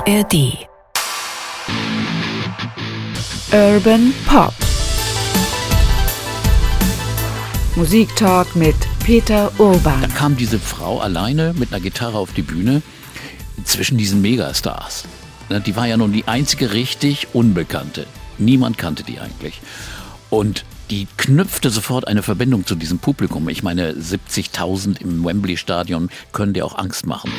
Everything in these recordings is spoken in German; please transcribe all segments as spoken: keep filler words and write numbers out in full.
R D. Urban Pop. Musiktalk mit Peter Urban. Da kam diese Frau alleine mit einer Gitarre auf die Bühne zwischen diesen Megastars. Die war ja nun die einzige richtig Unbekannte. Niemand kannte die eigentlich. Und die knüpfte sofort eine Verbindung zu diesem Publikum. Ich meine, siebzigtausend im Wembley-Stadion können dir auch Angst machen.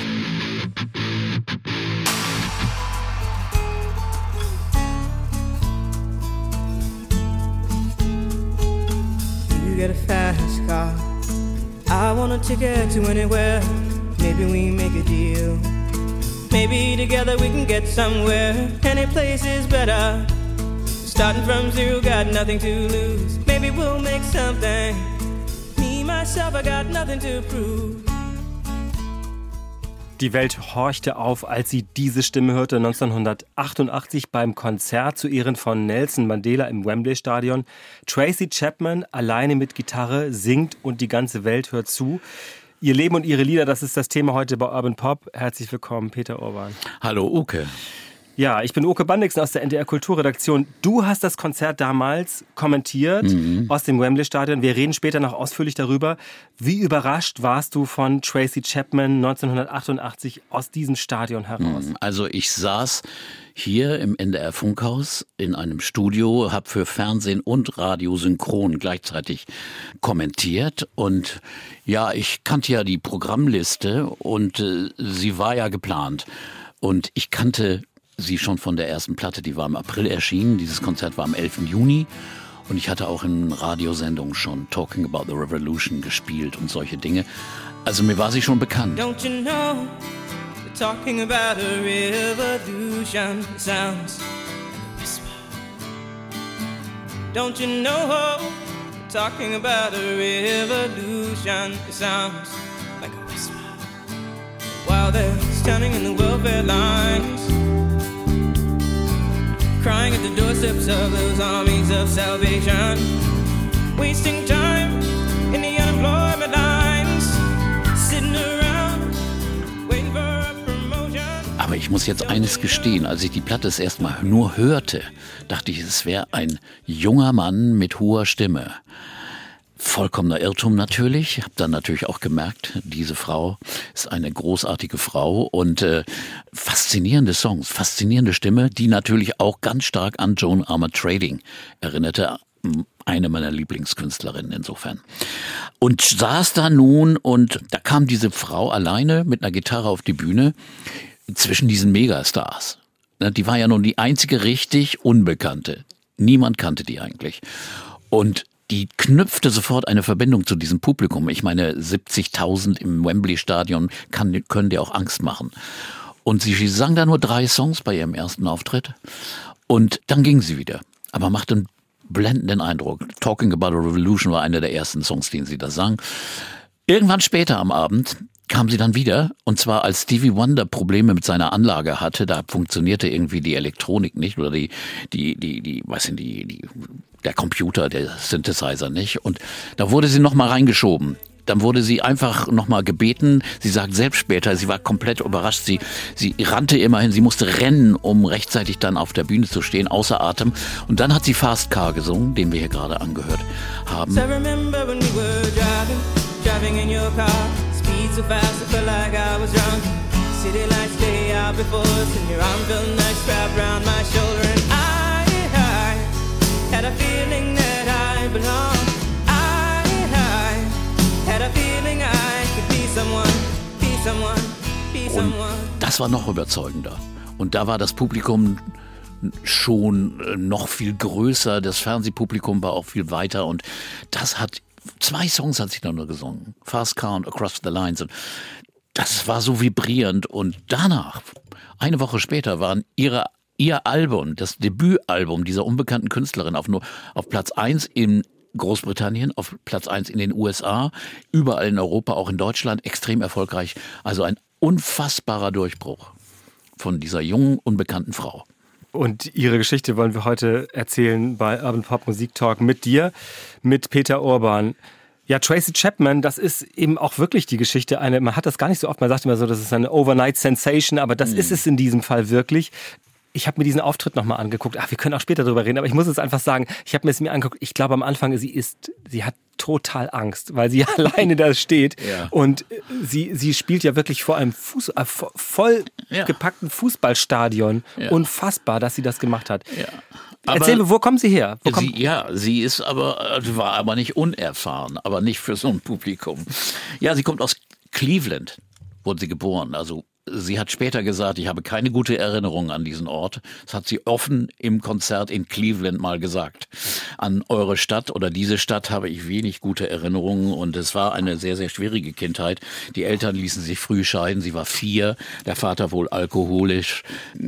You get a fast car. I want a ticket to anywhere. Maybe we make a deal. Maybe together we can get somewhere. Any place is better. Starting from zero, got nothing to lose. Maybe we'll make something. Me, myself, I got nothing to prove. Die Welt horchte auf, als sie diese Stimme hörte neunzehnhundertachtundachtzig beim Konzert zu Ehren von Nelson Mandela im Wembley-Stadion. Tracy Chapman alleine mit Gitarre singt und die ganze Welt hört zu. Ihr Leben und ihre Lieder, das ist das Thema heute bei Urban Pop. Herzlich willkommen, Peter Urban. Hallo, Uke. Ja, ich bin Oke Bandixen aus der N D R Kulturredaktion. Du hast das Konzert damals kommentiert mhm. aus dem Wembley-Stadion. Wir reden später noch ausführlich darüber. Wie überrascht warst du von Tracy Chapman neunzehnhundertachtundachtzig aus diesem Stadion heraus? Also ich saß hier im N D R-Funkhaus in einem Studio, habe für Fernsehen und Radio synchron gleichzeitig kommentiert. Und ja, ich kannte ja die Programmliste und äh, sie war ja geplant. Und ich kannte sie schon von der ersten Platte, die war im April erschienen. Dieses Konzert war am elften Juni. Und ich hatte auch in Radiosendungen schon Talking About the Revolution gespielt und solche Dinge. Also mir war sie schon bekannt. Don't you know, we're talking about a revolution sounds like a whisper. Don't you know, we're talking about a revolution sounds like a whisper. While they're standing in the welfare lines, crying at the doorsteps of those armies of salvation, wasting time in the unemployment lines, sitting around, waiting for a promotion. Aber ich muss jetzt eines gestehen, als ich die Platte das erste Mal nur hörte, dachte ich, es wäre ein junger Mann mit hoher Stimme. Vollkommener Irrtum natürlich. Ich habe dann natürlich auch gemerkt, diese Frau ist eine großartige Frau und äh, faszinierende Songs, faszinierende Stimme, die natürlich auch ganz stark an Joan Armatrading erinnerte, eine meiner Lieblingskünstlerinnen insofern. Und saß da nun und da kam diese Frau alleine mit einer Gitarre auf die Bühne zwischen diesen Megastars. Die war ja nun die einzige richtig Unbekannte. Niemand kannte die eigentlich. Und die knüpfte sofort eine Verbindung zu diesem Publikum. Ich meine, siebzigtausend im Wembley-Stadion kann, können dir auch Angst machen. Und sie sang da nur drei Songs bei ihrem ersten Auftritt. Und dann ging sie wieder. Aber machte einen blendenden Eindruck. Talking About a Revolution war einer der ersten Songs, den sie da sang. Irgendwann später am Abend kam sie dann wieder, und zwar als Stevie Wonder Probleme mit seiner Anlage hatte, da funktionierte irgendwie die Elektronik nicht oder die, die, die, die, weiß nicht, die, die, der Computer, der Synthesizer nicht, und da wurde sie nochmal reingeschoben. Dann wurde sie einfach nochmal gebeten. Sie sagt selbst später, sie war komplett überrascht. Sie, sie rannte immerhin, sie musste rennen, um rechtzeitig dann auf der Bühne zu stehen, außer Atem. Und dann hat sie Fast Car gesungen, den wir hier gerade angehört haben. So remember when we were driving, driving in your car, speed so fast I felt like I was drunk. City lights lay out before us and your arm felt nice wrapped around my shoulder. And I, I had a feeling that I belonged. Und das war noch überzeugender. Und da war das Publikum schon noch viel größer, das Fernsehpublikum war auch viel weiter und das hat, zwei Songs hat sie dann nur gesungen, Fast Car und Across the Lines. Und das war so vibrierend und danach, eine Woche später, waren ihre ihr Album, das Debütalbum dieser unbekannten Künstlerin auf nur auf Platz eins in Großbritannien, auf Platz eins in den U S A, überall in Europa, auch in Deutschland, extrem erfolgreich. Also ein unfassbarer Durchbruch von dieser jungen, unbekannten Frau. Und ihre Geschichte wollen wir heute erzählen bei Urban Pop Musik Talk mit dir, mit Peter Urban. Ja, Tracy Chapman, das ist eben auch wirklich die Geschichte. Eine, man hat das gar nicht so oft, man sagt immer so, das ist eine Overnight Sensation, aber das mhm. ist es in diesem Fall wirklich. Ich habe mir diesen Auftritt nochmal angeguckt. Ach, wir können auch später drüber reden, aber ich muss jetzt einfach sagen, ich habe mir es mir angeguckt. Ich glaube am Anfang, sie ist, sie hat total Angst, weil sie alleine da steht. Ja. Und sie, sie spielt ja wirklich vor einem Fuß, äh, voll ja. gepackten Fußballstadion. Ja. Unfassbar, dass sie das gemacht hat. Ja. Erzähl mir, wo kommen Sie her? Wo sie, ja, sie ist aber, war aber nicht unerfahren, aber nicht für so ein Publikum. Ja, sie kommt aus Cleveland, wurde sie geboren, also sie hat später gesagt, ich habe keine gute Erinnerung an diesen Ort. Das hat sie offen im Konzert in Cleveland mal gesagt. An eure Stadt oder diese Stadt habe ich wenig gute Erinnerungen und es war eine sehr, sehr schwierige Kindheit. Die Eltern ließen sich früh scheiden. Sie war vier, der Vater wohl alkoholisch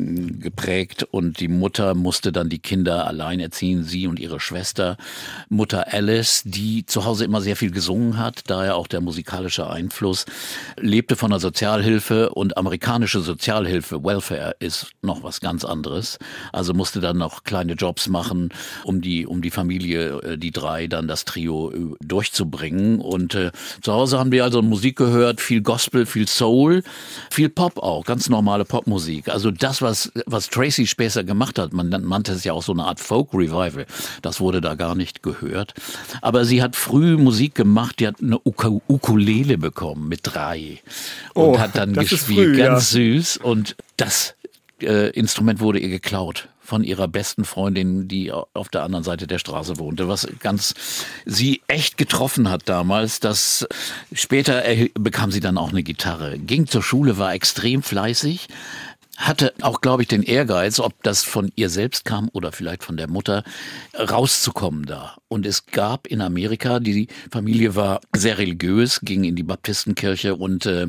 geprägt und die Mutter musste dann die Kinder allein erziehen, sie und ihre Schwester. Mutter Alice, die zu Hause immer sehr viel gesungen hat, daher auch der musikalische Einfluss, lebte von der Sozialhilfe und am Amerikanische Sozialhilfe, Welfare, ist noch was ganz anderes. Also musste dann noch kleine Jobs machen, um die um die Familie, die drei, dann das Trio durchzubringen. Und äh, zu Hause haben wir also Musik gehört, viel Gospel, viel Soul, viel Pop auch, ganz normale Popmusik. Also das, was was Tracy später gemacht hat, man nannte es ja auch so eine Art Folk-Revival, das wurde da gar nicht gehört. Aber sie hat früh Musik gemacht, die hat eine Uk- Ukulele bekommen mit drei und oh, hat dann gespielt. Ganz süß und das äh, Instrument wurde ihr geklaut von ihrer besten Freundin, die auf der anderen Seite der Straße wohnte, was ganz sie echt getroffen hat damals. Das später erh- bekam sie dann auch eine Gitarre, ging zur Schule, war extrem fleißig, hatte auch, glaube ich, den Ehrgeiz, ob das von ihr selbst kam oder vielleicht von der Mutter, rauszukommen da. Und es gab in Amerika, die Familie war sehr religiös, ging in die Baptistenkirche und äh,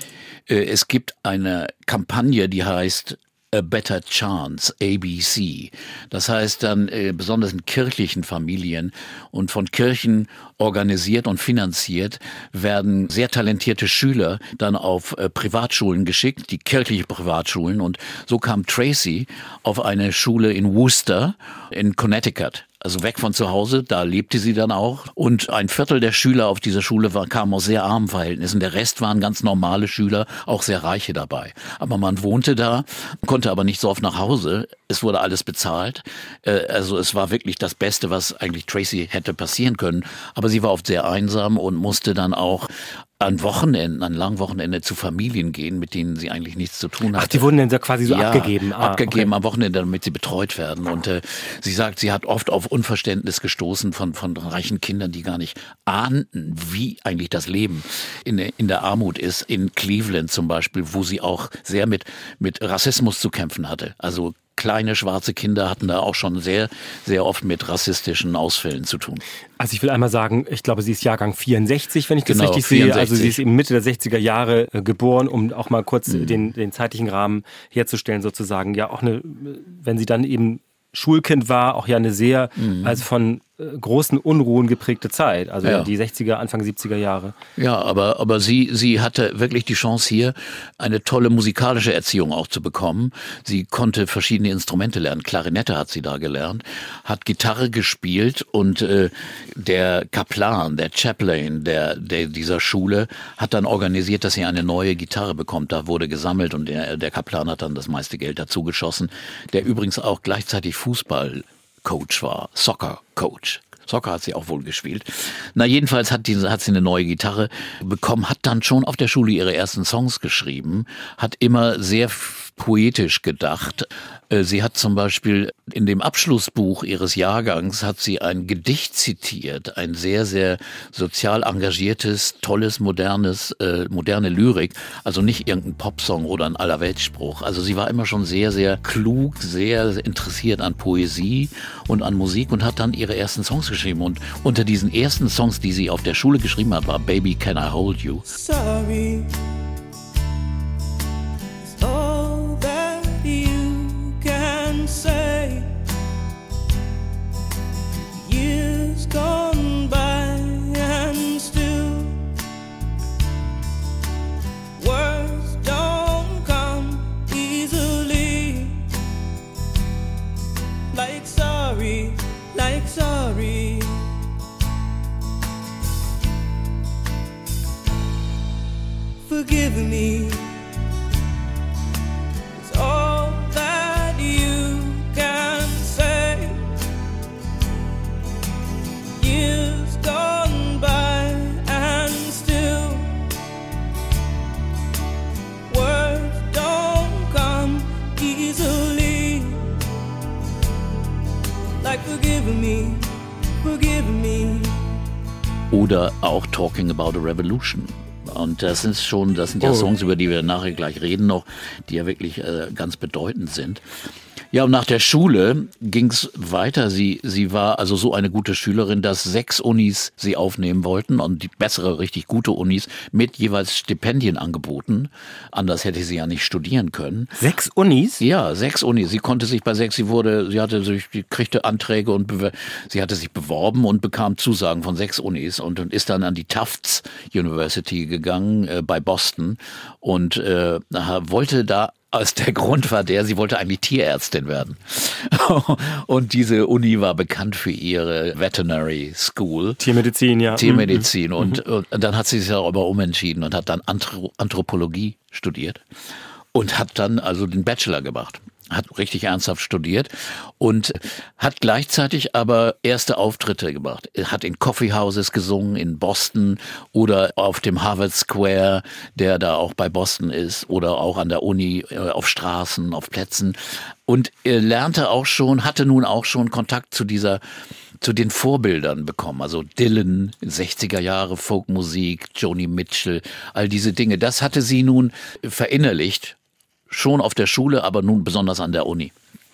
es gibt eine Kampagne, die heißt A Better Chance, A B C. Das heißt dann äh, besonders in kirchlichen Familien und von Kirchen organisiert und finanziert werden sehr talentierte Schüler dann auf äh, Privatschulen geschickt, die kirchliche Privatschulen. Und so kam Tracy auf eine Schule in Worcester in Connecticut. Also weg von zu Hause, da lebte sie dann auch. Und ein Viertel der Schüler auf dieser Schule war, kamen aus sehr armen Verhältnissen. Der Rest waren ganz normale Schüler, auch sehr reiche dabei. Aber man wohnte da, konnte aber nicht so oft nach Hause. Es wurde alles bezahlt. Also es war wirklich das Beste, was eigentlich Tracy hätte passieren können. Aber sie war oft sehr einsam und musste dann auch an Wochenenden, an langen Wochenende zu Familien gehen, mit denen sie eigentlich nichts zu tun hatte. Ach, die wurden dann so quasi so ja, abgegeben? Ah, abgegeben okay. Am Wochenende, damit sie betreut werden. Und äh, sie sagt, sie hat oft auf Unverständnis gestoßen von von reichen Kindern, die gar nicht ahnten, wie eigentlich das Leben in, in der Armut ist. In Cleveland zum Beispiel, wo sie auch sehr mit mit Rassismus zu kämpfen hatte. Also kleine schwarze Kinder hatten da auch schon sehr, sehr oft mit rassistischen Ausfällen zu tun. Also ich will einmal sagen, ich glaube, sie ist Jahrgang vierundsechzig, wenn ich das genau, richtig vierundsechzig. sehe. Also sie ist eben Mitte der sechziger Jahre äh, geboren, um auch mal kurz mhm. den, den zeitlichen Rahmen herzustellen sozusagen. Ja, auch eine, wenn sie dann eben Schulkind war, auch ja eine sehr, mhm. also von äh, großen Unruhen geprägte Zeit, also ja. die sechziger, Anfang siebziger Jahre. Ja, aber, aber sie, sie hatte wirklich die Chance hier, eine tolle musikalische Erziehung auch zu bekommen. Sie konnte verschiedene Instrumente lernen. Klarinette hat sie da gelernt, hat Gitarre gespielt und äh, der Kaplan, der Chaplain der, der dieser Schule hat dann organisiert, dass sie eine neue Gitarre bekommt. Da wurde gesammelt und der, der Kaplan hat dann das meiste Geld dazu geschossen, der übrigens auch gleichzeitig Fußballcoach war, Soccer-Coach. Soccer hat sie auch wohl gespielt. Na, jedenfalls hat, die, hat sie eine neue Gitarre bekommen, hat dann schon auf der Schule ihre ersten Songs geschrieben, hat immer sehr poetisch gedacht. Sie hat zum Beispiel in dem Abschlussbuch ihres Jahrgangs hat sie ein Gedicht zitiert, ein sehr, sehr sozial engagiertes, tolles, modernes, äh, moderne Lyrik, also nicht irgendein Popsong oder ein Allerweltsspruch. Also sie war immer schon sehr, sehr klug, sehr interessiert an Poesie und an Musik und hat dann ihre ersten Songs geschrieben. Und unter diesen ersten Songs, die sie auf der Schule geschrieben hat, war Baby Can I Hold You. Sorry. All that you can say. Years gone by and still words don't come easily. Like sorry, like sorry. me. It's all that you can say. Years gone by and still words don't come easily. Like forgive me, forgive me. Oder auch Talking About a Revolution. Und das ist schon, das sind ja Oh. Songs, über die wir nachher gleich reden noch, die ja wirklich äh, ganz bedeutend sind. Ja, und nach der Schule ging's weiter. Sie, sie war also so eine gute Schülerin, dass sechs Unis sie aufnehmen wollten und die bessere, richtig gute Unis mit jeweils Stipendien angeboten. Anders hätte sie ja nicht studieren können. Sechs Unis? Ja, sechs Unis. Sie konnte sich bei sechs, sie wurde, sie hatte sich, sie kriegte Anträge und bewer- sie hatte sich beworben und bekam Zusagen von sechs Unis und, und ist dann an die Tufts University gegangen äh, bei Boston und äh, wollte da Aus der Grund war der, sie wollte eigentlich Tierärztin werden. Und diese Uni war bekannt für ihre Veterinary School. Tiermedizin, ja. Tiermedizin. Mhm. Und, und dann hat sie sich darüber umentschieden und hat dann Anthro- Anthropologie studiert. Und hat dann also den Bachelor gemacht. Hat richtig ernsthaft studiert und hat gleichzeitig aber erste Auftritte gemacht. Er hat in Coffeehouses gesungen in Boston oder auf dem Harvard Square, der da auch bei Boston ist, oder auch an der Uni, auf Straßen, auf Plätzen. Und er lernte auch schon, hatte nun auch schon Kontakt zu dieser zu den Vorbildern bekommen, also Dylan, sechziger Jahre Folkmusik, Joni Mitchell, all diese Dinge. Das hatte sie nun verinnerlicht. Schon auf der Schule, aber nun besonders an der Uni.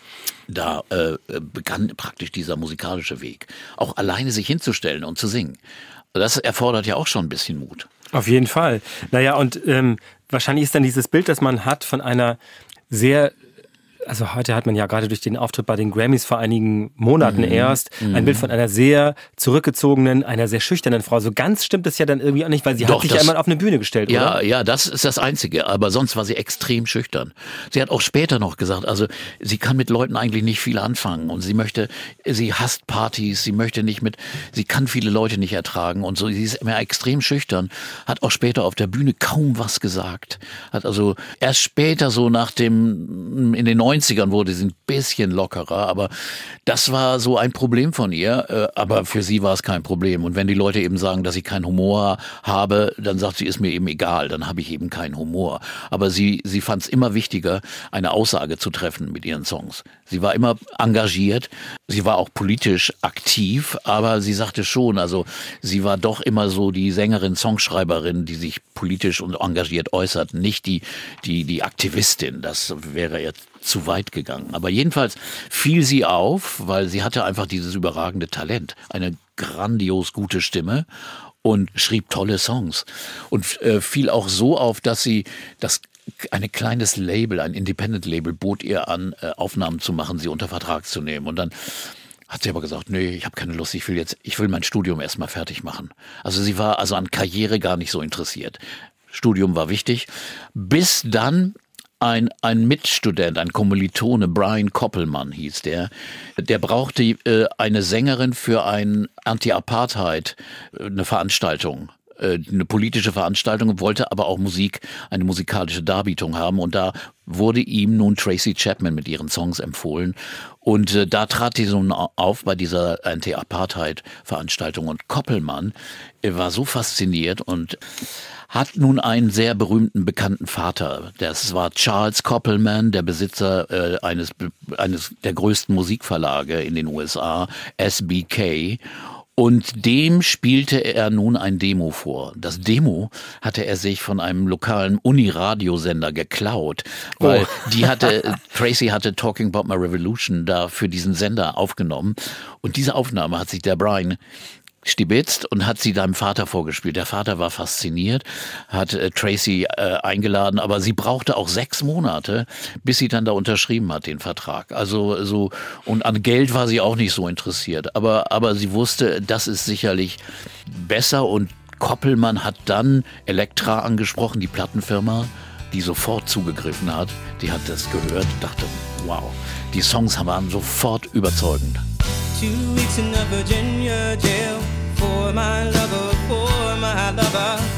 Da äh, begann praktisch dieser musikalische Weg. Auch alleine sich hinzustellen und zu singen. Das erfordert ja auch schon ein bisschen Mut. Auf jeden Fall. Naja, und ähm, wahrscheinlich ist dann dieses Bild, das man hat von einer sehr... Also heute hat man ja gerade durch den Auftritt bei den Grammys vor einigen Monaten mhm. erst ein Bild von einer sehr zurückgezogenen, einer sehr schüchternen Frau. So ganz stimmt es ja dann irgendwie auch nicht, weil sie Doch, hat sich das, ja einmal auf eine Bühne gestellt, ja, oder? Ja, das ist das Einzige. Aber sonst war sie extrem schüchtern. Sie hat auch später noch gesagt, also sie kann mit Leuten eigentlich nicht viel anfangen und sie möchte, sie hasst Partys, sie möchte nicht mit, sie kann viele Leute nicht ertragen und so. Sie ist immer extrem schüchtern, hat auch später auf der Bühne kaum was gesagt. Hat also erst später so nach dem, in den neunzigern wurde sie ein bisschen lockerer, aber das war so ein Problem von ihr, aber für sie war es kein Problem. Und wenn die Leute eben sagen, dass ich keinen Humor habe, dann sagt sie, ist mir eben egal, dann habe ich eben keinen Humor. Aber sie, sie fand es immer wichtiger, eine Aussage zu treffen mit ihren Songs. Sie war immer engagiert, sie war auch politisch aktiv, aber sie sagte schon, also sie war doch immer so die Sängerin, Songschreiberin, die sich politisch und engagiert äußert, nicht die, die, die Aktivistin. Das wäre jetzt zu weit gegangen. Aber jedenfalls fiel sie auf, weil sie hatte einfach dieses überragende Talent, eine grandios gute Stimme und schrieb tolle Songs und äh, fiel auch so auf, dass sie das ein kleines Label, ein Independent-Label bot ihr an, äh, Aufnahmen zu machen, sie unter Vertrag zu nehmen. Und dann hat sie aber gesagt, nee, ich habe keine Lust, ich will jetzt, ich will mein Studium erstmal fertig machen. Also sie war also an Karriere gar nicht so interessiert. Studium war wichtig, bis dann Ein, ein Mitstudent, ein Kommilitone, Brian Koppelman hieß der, der brauchte äh, eine Sängerin für ein Anti-Apartheid, äh, eine Veranstaltung, äh, eine politische Veranstaltung, wollte aber auch Musik, eine musikalische Darbietung haben und da wurde ihm nun Tracy Chapman mit ihren Songs empfohlen und äh, da trat die so auf bei dieser Anti-Apartheid-Veranstaltung und Koppelman äh, war so fasziniert und hat nun einen sehr berühmten, bekannten Vater. Das war Charles Koppelman, der Besitzer äh, eines, eines der größten Musikverlage in den U S A, S B K. Und dem spielte er nun ein Demo vor. Das Demo hatte er sich von einem lokalen Uni-Radiosender geklaut, weil oh. die hatte, Tracy hatte Talking About My Revolution da für diesen Sender aufgenommen. Und diese Aufnahme hat sich der Brian stibitzt und hat sie deinem Vater vorgespielt. Der Vater war fasziniert, hat äh, Tracy äh, eingeladen, aber sie brauchte auch sechs Monate, bis sie dann da unterschrieben hat, den Vertrag. Also so, und an Geld war sie auch nicht so interessiert. Aber, aber sie wusste, das ist sicherlich besser und Koppelmann hat dann Elektra angesprochen, die Plattenfirma, die sofort zugegriffen hat. Die hat das gehört, dachte, wow, die Songs waren sofort überzeugend. Two weeks in a Virginia jail for my lover, for my lover.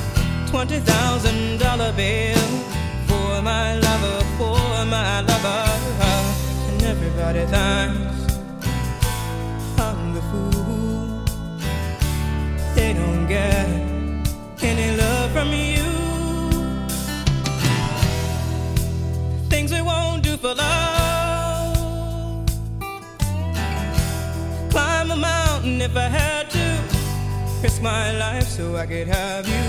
twenty thousand dollar bill for my lover, for my lover. And everybody thinks I'm the fool. They don't get any love from you. Things we won't do for love. Climb a mountain if I had to. Risk my life so I could have you.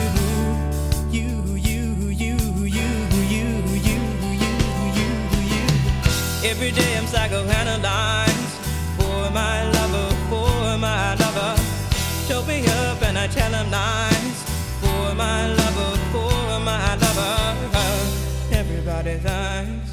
You, you, you, you, you, you, you, you, you. Every day I'm psychoanalyzed for my lover, for my lover. Choke me up and I tell him lies for my lover, for my lover. Everybody thinks.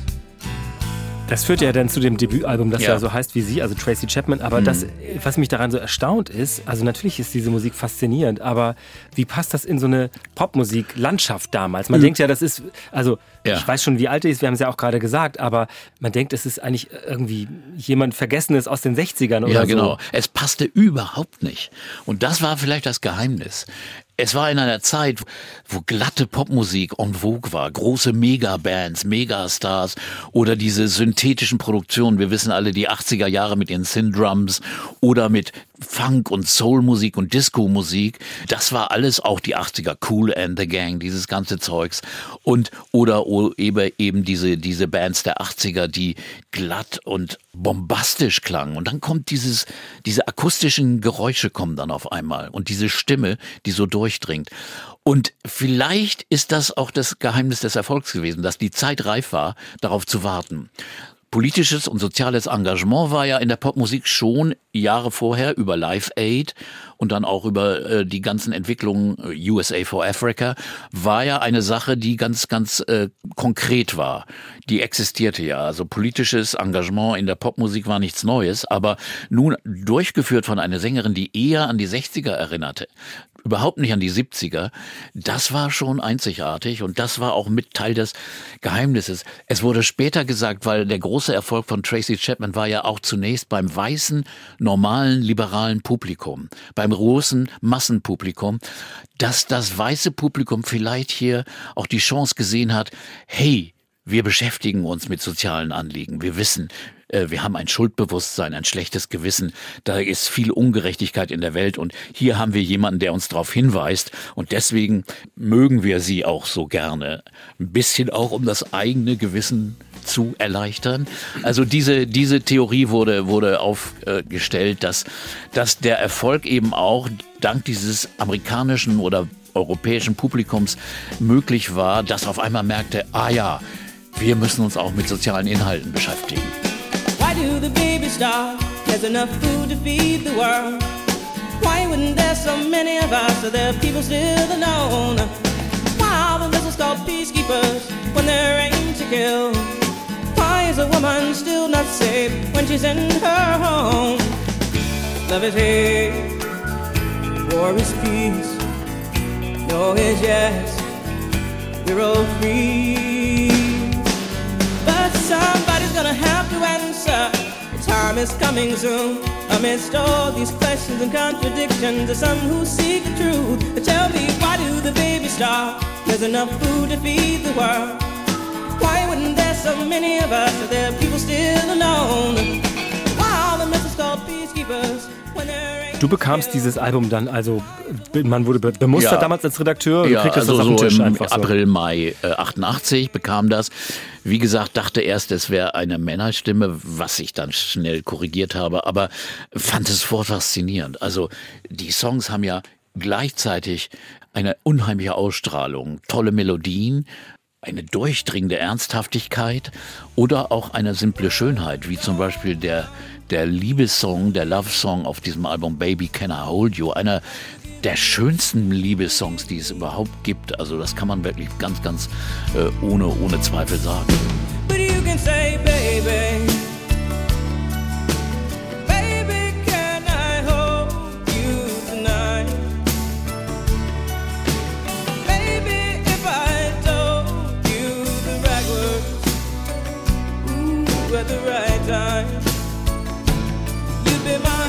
Das führt ja dann zu dem Debütalbum, das ja, ja so heißt wie sie, also Tracy Chapman. Aber mhm. das, was mich daran so erstaunt ist, also natürlich ist diese Musik faszinierend, aber wie passt das in so eine Popmusik-Landschaft damals? Man mhm. denkt ja, das ist, also ja. ich weiß schon, wie alt er ist, wir haben es ja auch gerade gesagt, aber man denkt, es ist eigentlich irgendwie jemand Vergessenes aus den sechzigern oder so. Ja, genau. Es passte überhaupt nicht. Und das war vielleicht das Geheimnis. Es war in einer Zeit, wo glatte Popmusik en vogue war, große Megabands, Megastars oder diese synthetischen Produktionen. Wir wissen alle, die achtziger Jahre mit ihren Synth-Drums oder mit Funk- und Soul-Musik und Disco-Musik. Das war alles auch die achtziger, Kool and the Gang, dieses ganze Zeugs. Und oder eben, eben diese, diese Bands der achtziger, die glatt und bombastisch klangen. Und dann kommt dieses, diese akustischen Geräusche kommen dann auf einmal und diese Stimme, die so durchdringt. Und vielleicht ist das auch das Geheimnis des Erfolgs gewesen, dass die Zeit reif war, darauf zu warten. Politisches und soziales Engagement war ja in der Popmusik schon Jahre vorher über Live Aid und dann auch über äh, die ganzen Entwicklungen U S A for Africa, war ja eine Sache, die ganz, ganz äh, konkret war. Die existierte ja. Also politisches Engagement in der Popmusik war nichts Neues, aber nun durchgeführt von einer Sängerin, die eher an die sechziger erinnerte. Überhaupt nicht an die siebziger. Das war schon einzigartig und das war auch mit Teil des Geheimnisses. Es wurde später gesagt, weil der große Erfolg von Tracy Chapman war ja auch zunächst beim weißen, normalen, liberalen Publikum, beim großen Massenpublikum, dass das weiße Publikum vielleicht hier auch die Chance gesehen hat, hey, wir beschäftigen uns mit sozialen Anliegen. Wir wissen, wir haben ein Schuldbewusstsein, ein schlechtes Gewissen. Da ist viel Ungerechtigkeit in der Welt und hier haben wir jemanden, der uns darauf hinweist und deswegen mögen wir sie auch so gerne. Ein bisschen auch, um das eigene Gewissen zu erleichtern. Also diese, diese Theorie wurde, wurde aufgestellt, dass, dass der Erfolg eben auch dank dieses amerikanischen oder europäischen Publikums möglich war, das auf einmal merkte, ah ja, wir müssen uns auch mit sozialen Inhalten beschäftigen. Why do the babies starve? There's enough food to feed the world. Why wouldn't there so many of us? Are there people still alone? Why are the missiles called peacekeepers when they're aimed to kill? Why is a woman still not safe when she's in her home? Love is hate, war is peace. No is yes, we're all free. But somebody's gonna have to answer. The time is coming soon. Amidst all these questions and contradictions, there's some who seek the truth. But tell me, why do the babies starve? There's enough food to feed the world. Why wouldn't there so many of us? Are there people still alone? Why are the missiles called peacekeepers? Du bekamst dieses Album dann, also man wurde be- bemustert ja. damals als Redakteur, du ja, kriegst also das auf den so Tisch im einfach so. April, Mai äh, achtundachtzig bekam das. Wie gesagt, dachte erst, es wäre eine Männerstimme, was ich dann schnell korrigiert habe, aber fand es voll faszinierend. Also die Songs haben ja gleichzeitig eine unheimliche Ausstrahlung, tolle Melodien, eine durchdringende Ernsthaftigkeit oder auch eine simple Schönheit, wie zum Beispiel der, der Liebessong, der Love-Song auf diesem Album Baby Can I Hold You, einer der schönsten Liebessongs, die es überhaupt gibt. Also das kann man wirklich ganz, ganz äh, ohne, ohne Zweifel sagen. But you can say, baby, baby, can I hold you tonight? Baby, if I told you the right words, ooh, at the right time, you'd be mine.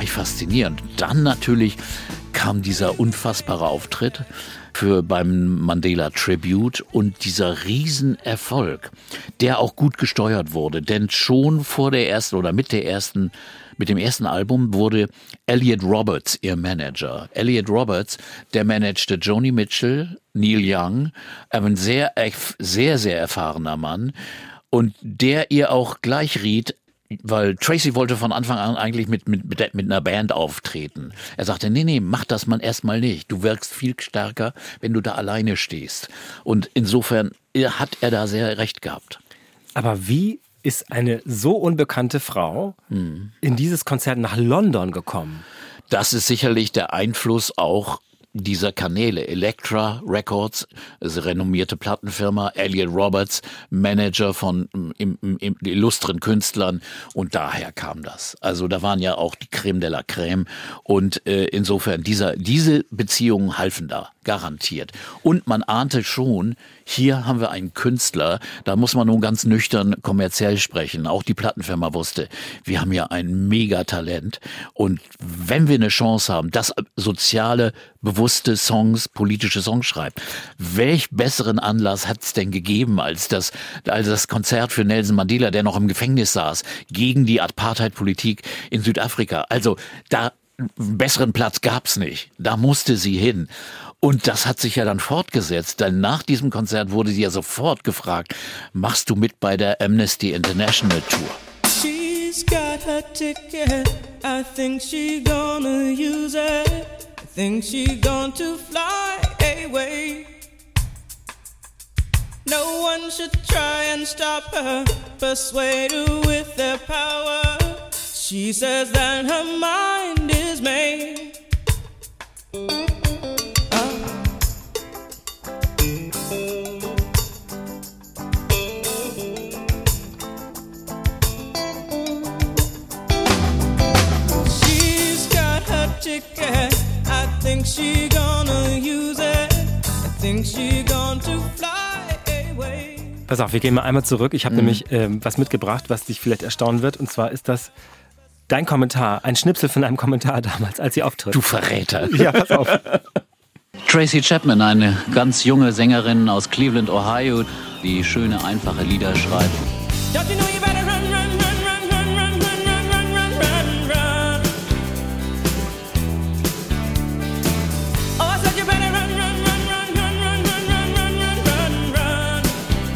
gleich faszinierend. Dann natürlich kam dieser unfassbare Auftritt für beim Mandela Tribute und dieser Riesenerfolg, der auch gut gesteuert wurde, denn schon vor der ersten oder mit der ersten Mit dem ersten Album wurde Elliot Roberts ihr Manager. Elliot Roberts, der managte Joni Mitchell, Neil Young, ein sehr, sehr, sehr erfahrener Mann und der ihr auch gleich riet, weil Tracy wollte von Anfang an eigentlich mit, mit, mit, mit einer Band auftreten. Er sagte, nee, nee, mach das man erstmal nicht. Du wirkst viel stärker, wenn du da alleine stehst. Und insofern hat er da sehr recht gehabt. Aber wie ist eine so unbekannte Frau hm. in dieses Konzert nach London gekommen? Das ist sicherlich der Einfluss auch dieser Kanäle. Elektra Records, also renommierte Plattenfirma, Elliot Roberts, Manager von im, im, im, illustren Künstlern und daher kam das. Also da waren ja auch die Creme de la Creme und äh, insofern dieser, diese Beziehungen halfen da, garantiert. Und man ahnte schon, hier haben wir einen Künstler, da muss man nun ganz nüchtern kommerziell sprechen. Auch die Plattenfirma wusste, wir haben ja ein Megatalent und wenn wir eine Chance haben, das soziale, bewusste Songs, politische Songs schreibt, welch besseren Anlass hat es denn gegeben als das, als das Konzert für Nelson Mandela, der noch im Gefängnis saß, gegen die Apartheid-Politik in Südafrika. Also da einen besseren Platz gab's nicht. Da musste sie hin. Und das hat sich ja dann fortgesetzt, denn nach diesem Konzert wurde sie ja sofort gefragt, machst du mit bei der Amnesty International Tour? She's got her ticket, I think she gonna use it, I think she going to fly away. No one should try and stop her, persuade her with their power. She says that her mind is made. Ticket. I think she gonna use it. I think she going to fly away. Pass auf, wir gehen mal einmal zurück. Ich habe mhm. nämlich ähm, was mitgebracht, was dich vielleicht erstaunen wird. Und zwar ist das dein Kommentar, ein Schnipsel von einem Kommentar damals, als sie auftritt. Du Verräter. Ja, pass auf. Tracy Chapman, eine ganz junge Sängerin aus Cleveland, Ohio, die schöne, einfache Lieder schreibt. Don't you know you better run, run, run, run, run, run, run, run, run, run, run. Oh, I said you better run, run, run, run, run, run, run, run, run, run,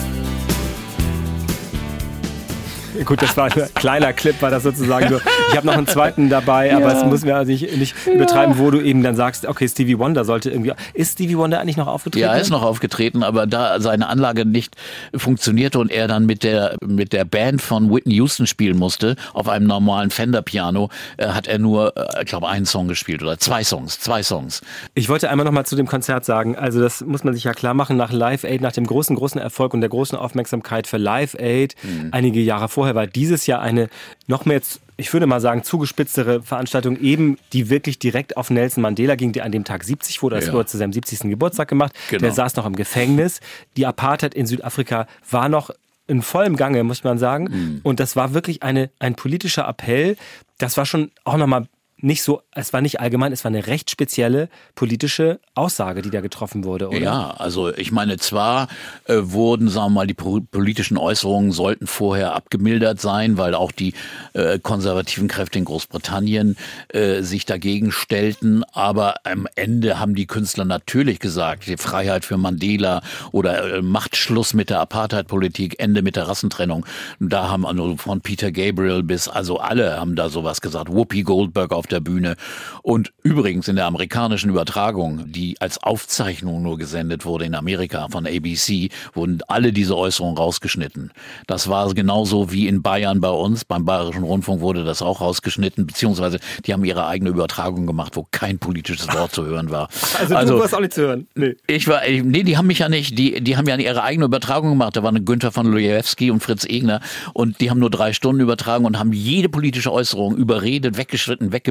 run. Gut, das war ein kleiner Clip, war das sozusagen so. Ich habe noch einen zweiten dabei, aber ja. es muss mir also nicht, nicht ja. übertreiben, wo du eben dann sagst, okay, Stevie Wonder sollte irgendwie... Ist Stevie Wonder eigentlich noch aufgetreten? Ja, er ist noch aufgetreten, aber da seine Anlage nicht funktionierte und er dann mit der mit der Band von Whitney Houston spielen musste, auf einem normalen Fender-Piano, äh, hat er nur, äh, ich glaube, einen Song gespielt oder zwei Songs, zwei Songs. Ich wollte einmal noch mal zu dem Konzert sagen, also das muss man sich ja klar machen, nach Live Aid, nach dem großen, großen Erfolg und der großen Aufmerksamkeit für Live Aid, mhm. einige Jahre vorher war dieses Jahr eine noch mehr, ich würde mal sagen, zugespitztere Veranstaltung eben, die wirklich direkt auf Nelson Mandela ging, der an dem Tag siebzig wurde. Das ja. wurde zu seinem siebzigsten Geburtstag gemacht. Genau. Der saß noch im Gefängnis. Die Apartheid in Südafrika war noch in vollem Gange, muss man sagen. Mhm. Und das war wirklich eine, ein politischer Appell. Das war schon auch nochmal nicht so, es war nicht allgemein, es war eine recht spezielle politische Aussage, die da getroffen wurde, oder? Ja, also ich meine, zwar äh, wurden, sagen wir mal, die politischen Äußerungen sollten vorher abgemildert sein, weil auch die äh, konservativen Kräfte in Großbritannien äh, sich dagegen stellten, aber am Ende haben die Künstler natürlich gesagt, die Freiheit für Mandela oder äh, macht Schluss mit der Apartheid-Politik, Ende mit der Rassentrennung. Da haben also von Peter Gabriel bis, also alle haben da sowas gesagt, Whoopi Goldberg auf der Bühne. Und übrigens in der amerikanischen Übertragung, die als Aufzeichnung nur gesendet wurde in Amerika von A B C, wurden alle diese Äußerungen rausgeschnitten. Das war genauso wie in Bayern bei uns. Beim Bayerischen Rundfunk wurde das auch rausgeschnitten, beziehungsweise die haben ihre eigene Übertragung gemacht, wo kein politisches Wort zu hören war. Also, also du warst auch nicht zu hören? Nee. Ich war, nee, die haben mich ja nicht, die, die haben ja ihre eigene Übertragung gemacht. Da waren Günther von Lojewski und Fritz Egner und die haben nur drei Stunden übertragen und haben jede politische Äußerung überredet, weggeschritten, weggebildet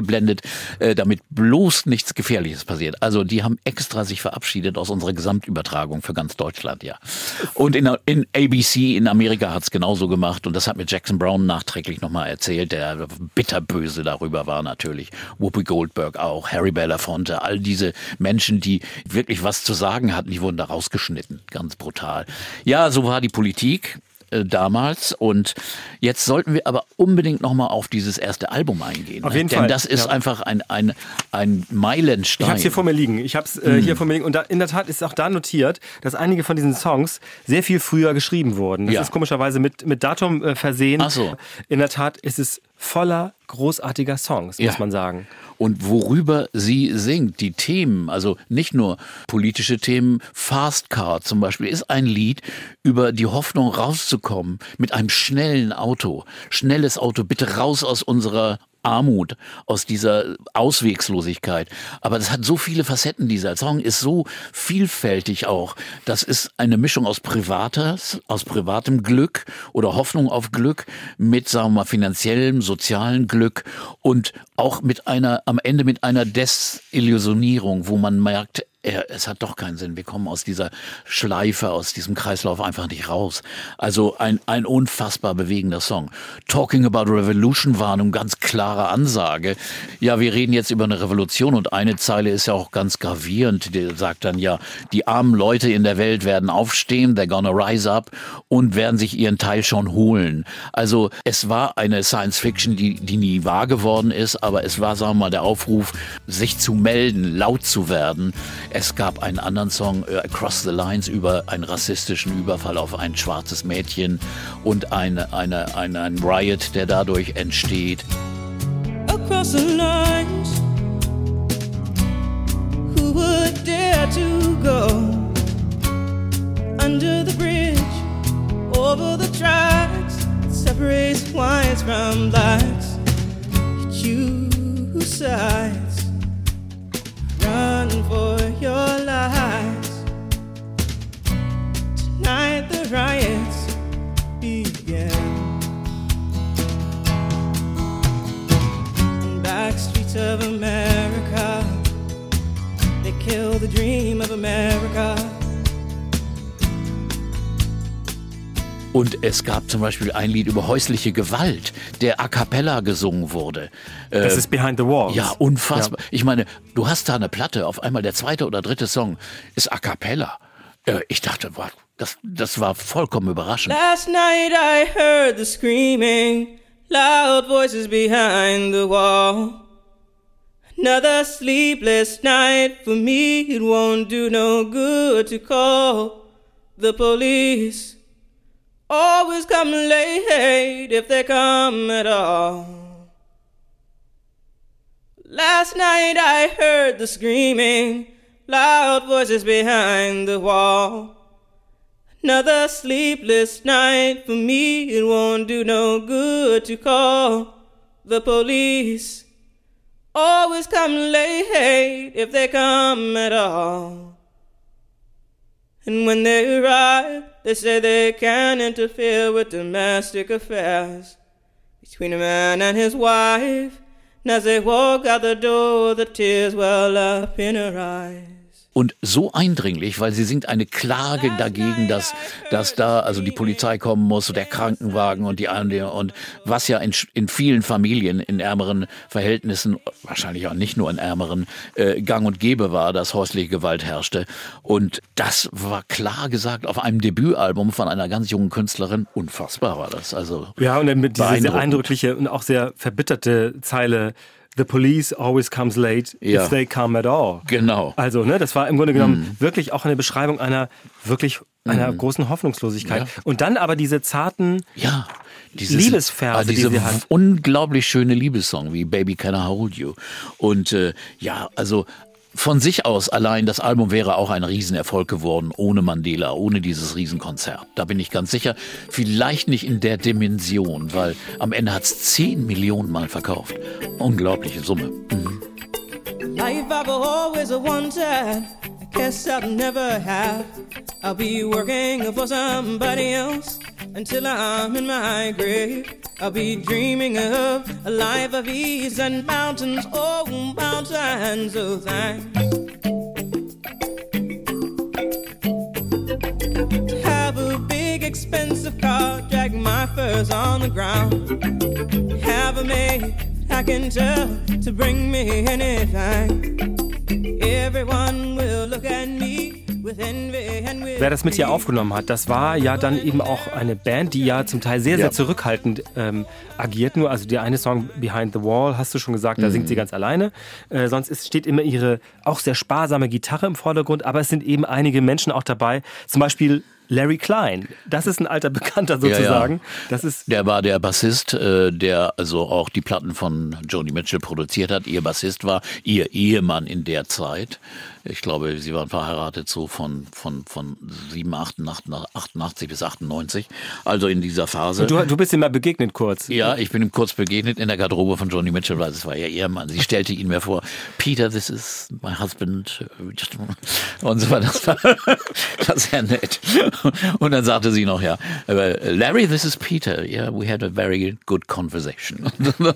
eingeblendet, äh, damit bloß nichts Gefährliches passiert. Also die haben extra sich verabschiedet aus unserer Gesamtübertragung für ganz Deutschland, ja. Und in, in A B C in Amerika hat's genauso gemacht und das hat mir Jackson Browne nachträglich nochmal erzählt, der bitterböse darüber war natürlich. Whoopi Goldberg auch, Harry Belafonte, all diese Menschen, die wirklich was zu sagen hatten, die wurden da rausgeschnitten, ganz brutal. Ja, so war die Politik äh, damals und jetzt sollten wir aber unbedingt nochmal auf dieses erste Album eingehen. Auf jeden ne? Fall. Denn das ist ja. einfach ein, ein, ein Meilenstein. Ich habe es hier vor mir liegen. Ich habe es äh, hm. hier vor mir liegen und da, in der Tat ist auch da notiert, dass einige von diesen Songs sehr viel früher geschrieben wurden. Das ja. ist komischerweise mit, mit Datum äh, versehen. Ach so. In der Tat ist es voller großartiger Songs, ja. muss man sagen. Und worüber sie singt, die Themen, also nicht nur politische Themen, Fast Car zum Beispiel ist ein Lied über die Hoffnung rauszukommen mit einem schnellen Auto. Schnelles Auto, bitte raus aus unserer Armut, aus dieser Auswegslosigkeit. Aber das hat so viele Facetten, dieser Song ist so vielfältig auch. Das ist eine Mischung aus Privates, aus privatem Glück oder Hoffnung auf Glück mit, sagen wir mal, finanziellem, sozialem Glück und auch mit einer, am Ende mit einer Desillusionierung, wo man merkt, es hat doch keinen Sinn. Wir kommen aus dieser Schleife, aus diesem Kreislauf einfach nicht raus. Also ein, ein unfassbar bewegender Song. Talking About Revolution war eine ganz klare Ansage. Ja, wir reden jetzt über eine Revolution und eine Zeile ist ja auch ganz gravierend. Die sagt dann ja, die armen Leute in der Welt werden aufstehen, they're gonna rise up und werden sich ihren Teil schon holen. Also es war eine Science Fiction, die, die nie wahr geworden ist, aber es war, sagen wir mal, der Aufruf, sich zu melden, laut zu werden. Es gab einen anderen Song, uh, Across the Lines, über einen rassistischen Überfall auf ein schwarzes Mädchen und eine, eine, eine, ein Riot, der dadurch entsteht. Across the lines, who would dare to go under the bridge, over the tracks that separates whites from blacks? Choose sides. Run for your lives. Tonight the riots begin. In back streets of America, they kill the dream of America. Und es gab zum Beispiel ein Lied über häusliche Gewalt, der a cappella gesungen wurde. Das äh, ist Behind the Walls. Ja, unfassbar. Ja. Ich meine, du hast da eine Platte, auf einmal der zweite oder dritte Song ist a cappella. Äh, ich dachte, wow, das, das war vollkommen überraschend. Last night I heard the screaming, loud voices behind the wall. Another sleepless night for me, it won't do no good to call the police. Always come late if they come at all. Last night I heard the screaming, loud voices behind the wall. Another sleepless night for me, it won't do no good to call the police. Always come late if they come at all. And when they arrive, they say they can't interfere with domestic affairs between a man and his wife. And as they walk out the door, the tears well up in her eyes. Und so eindringlich, weil sie singt eine Klage dagegen, dass, dass da also die Polizei kommen muss, der Krankenwagen und die anderen und was ja in, in vielen Familien in ärmeren Verhältnissen, wahrscheinlich auch nicht nur in ärmeren, äh, gang und gäbe war, dass häusliche Gewalt herrschte. Und das war klar gesagt auf einem Debütalbum von einer ganz jungen Künstlerin. Unfassbar war das. Also ja, und dann mit dieser sehr eindrückliche und auch sehr verbitterte Zeile: The police always comes late ja. if they come at all. Genau. Also, ne, das war im Grunde genommen mm. wirklich auch eine Beschreibung einer wirklich einer mm. großen Hoffnungslosigkeit. Ja. Und dann aber diese zarten ja, dieses, Liebesverse, ah, diese die sie hat. Unglaublich schöne Liebessong wie Baby Can I Hold You. Und äh, ja, also von sich aus allein, das Album wäre auch ein Riesenerfolg geworden, ohne Mandela, ohne dieses Riesenkonzert. Da bin ich ganz sicher. Vielleicht nicht in der Dimension, weil am Ende hat es zehn Millionen Mal verkauft. Unglaubliche Summe. Mhm. Life I've always wanted, I guess I'll never have. I'll be working for somebody else until I'm in my grave. I'll be dreaming of a life of ease and mountains, oh, mountains of thanks. Have a big expensive car, drag my furs on the ground. Have a maid I can tell to bring me anything. Everyone will look at me. Wer das mit hier aufgenommen hat, das war ja dann eben auch eine Band, die ja zum Teil sehr, sehr ja. zurückhaltend ähm, agiert. Nur, also der eine Song Behind the Wall, hast du schon gesagt, da mhm. singt sie ganz alleine. Äh, sonst ist, steht immer ihre auch sehr sparsame Gitarre im Vordergrund, aber es sind eben einige Menschen auch dabei. Zum Beispiel Larry Klein, das ist ein alter Bekannter sozusagen. Ja, ja. Das ist der war der Bassist, äh, der also auch die Platten von Joni Mitchell produziert hat. Ihr Bassist war ihr Ehemann in der Zeit. Ich glaube, sie waren verheiratet so von von von sieben, achtundachtzig bis achtundneunzig, also in dieser Phase. Du, du bist ihm mal begegnet kurz. Ja, ich bin ihm kurz begegnet in der Garderobe von Joni Mitchell, weil es war ihr Ehemann. Sie stellte ihn mir vor, Peter, this is my husband. Und so war das. Das war sehr nett. Und dann sagte sie noch, ja, Larry, this is Peter. Yeah, we had a very good conversation.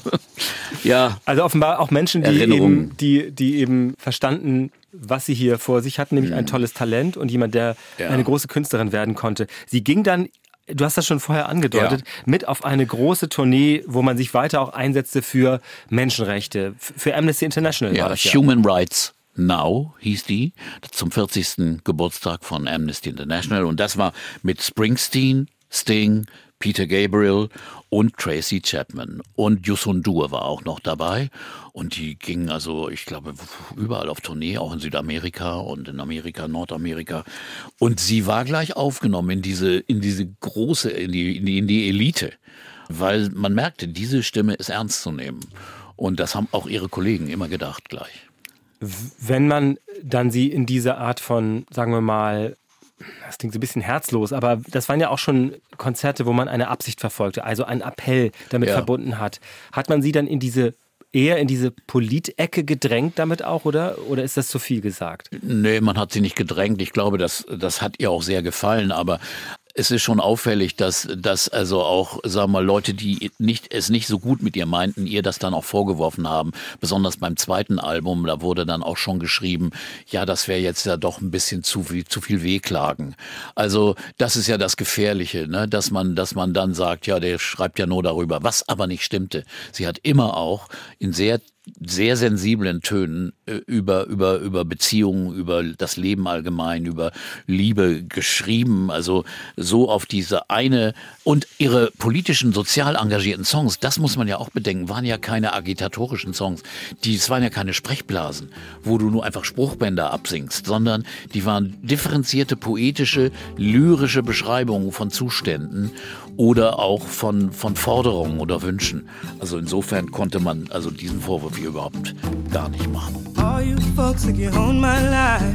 Ja. Also offenbar auch Menschen, die eben, die, die eben verstanden, was sie hier vor sich hatten, nämlich ein tolles Talent und jemand, der ja. eine große Künstlerin werden konnte. Sie ging dann, du hast das schon vorher angedeutet, ja. mit auf eine große Tournee, wo man sich weiter auch einsetzte für Menschenrechte, für Amnesty International. Ja, war das ja. Human Rights Now hieß die, zum vierzigsten Geburtstag von Amnesty International. Und das war mit Springsteen, Sting, Peter Gabriel und Tracy Chapman. Und Youssou N'Dour war auch noch dabei. Und die gingen also, ich glaube, überall auf Tournee, auch in Südamerika und in Amerika, Nordamerika. Und sie war gleich aufgenommen in diese, in diese große, in die, in die, in die Elite. Weil man merkte, diese Stimme ist ernst zu nehmen. Und das haben auch ihre Kollegen immer gedacht gleich. Wenn man dann sie in dieser Art von, sagen wir mal, das klingt so ein bisschen herzlos, aber das waren ja auch schon Konzerte, wo man eine Absicht verfolgte, also einen Appell damit ja. verbunden hat. Hat man sie dann in diese eher in diese Polit-Ecke gedrängt damit auch, oder? Oder ist das zu viel gesagt? Nee, man hat sie nicht gedrängt. Ich glaube, das, das hat ihr auch sehr gefallen, aber es ist schon auffällig, dass, dass also auch, sagen wir mal, Leute, die nicht, es nicht so gut mit ihr meinten, ihr das dann auch vorgeworfen haben. Besonders beim zweiten Album, da wurde dann auch schon geschrieben, ja, das wäre jetzt ja doch ein bisschen zu viel, zu viel Wehklagen. Also das ist ja das Gefährliche, ne? dass man, dass man dann sagt, ja, der schreibt ja nur darüber, was aber nicht stimmte. Sie hat immer auch in sehr sehr sensiblen Tönen äh, über, über, über Beziehungen, über das Leben allgemein, über Liebe geschrieben, also so auf diese eine, und ihre politischen, sozial engagierten Songs, das muss man ja auch bedenken, waren ja keine agitatorischen Songs, die, es waren ja keine Sprechblasen, wo du nur einfach Spruchbänder absingst, sondern die waren differenzierte, poetische, lyrische Beschreibungen von Zuständen oder auch von, von Forderungen oder Wünschen. Also insofern konnte man also diesen Vorwurf hier überhaupt gar nicht machen. All you folks that you own my life,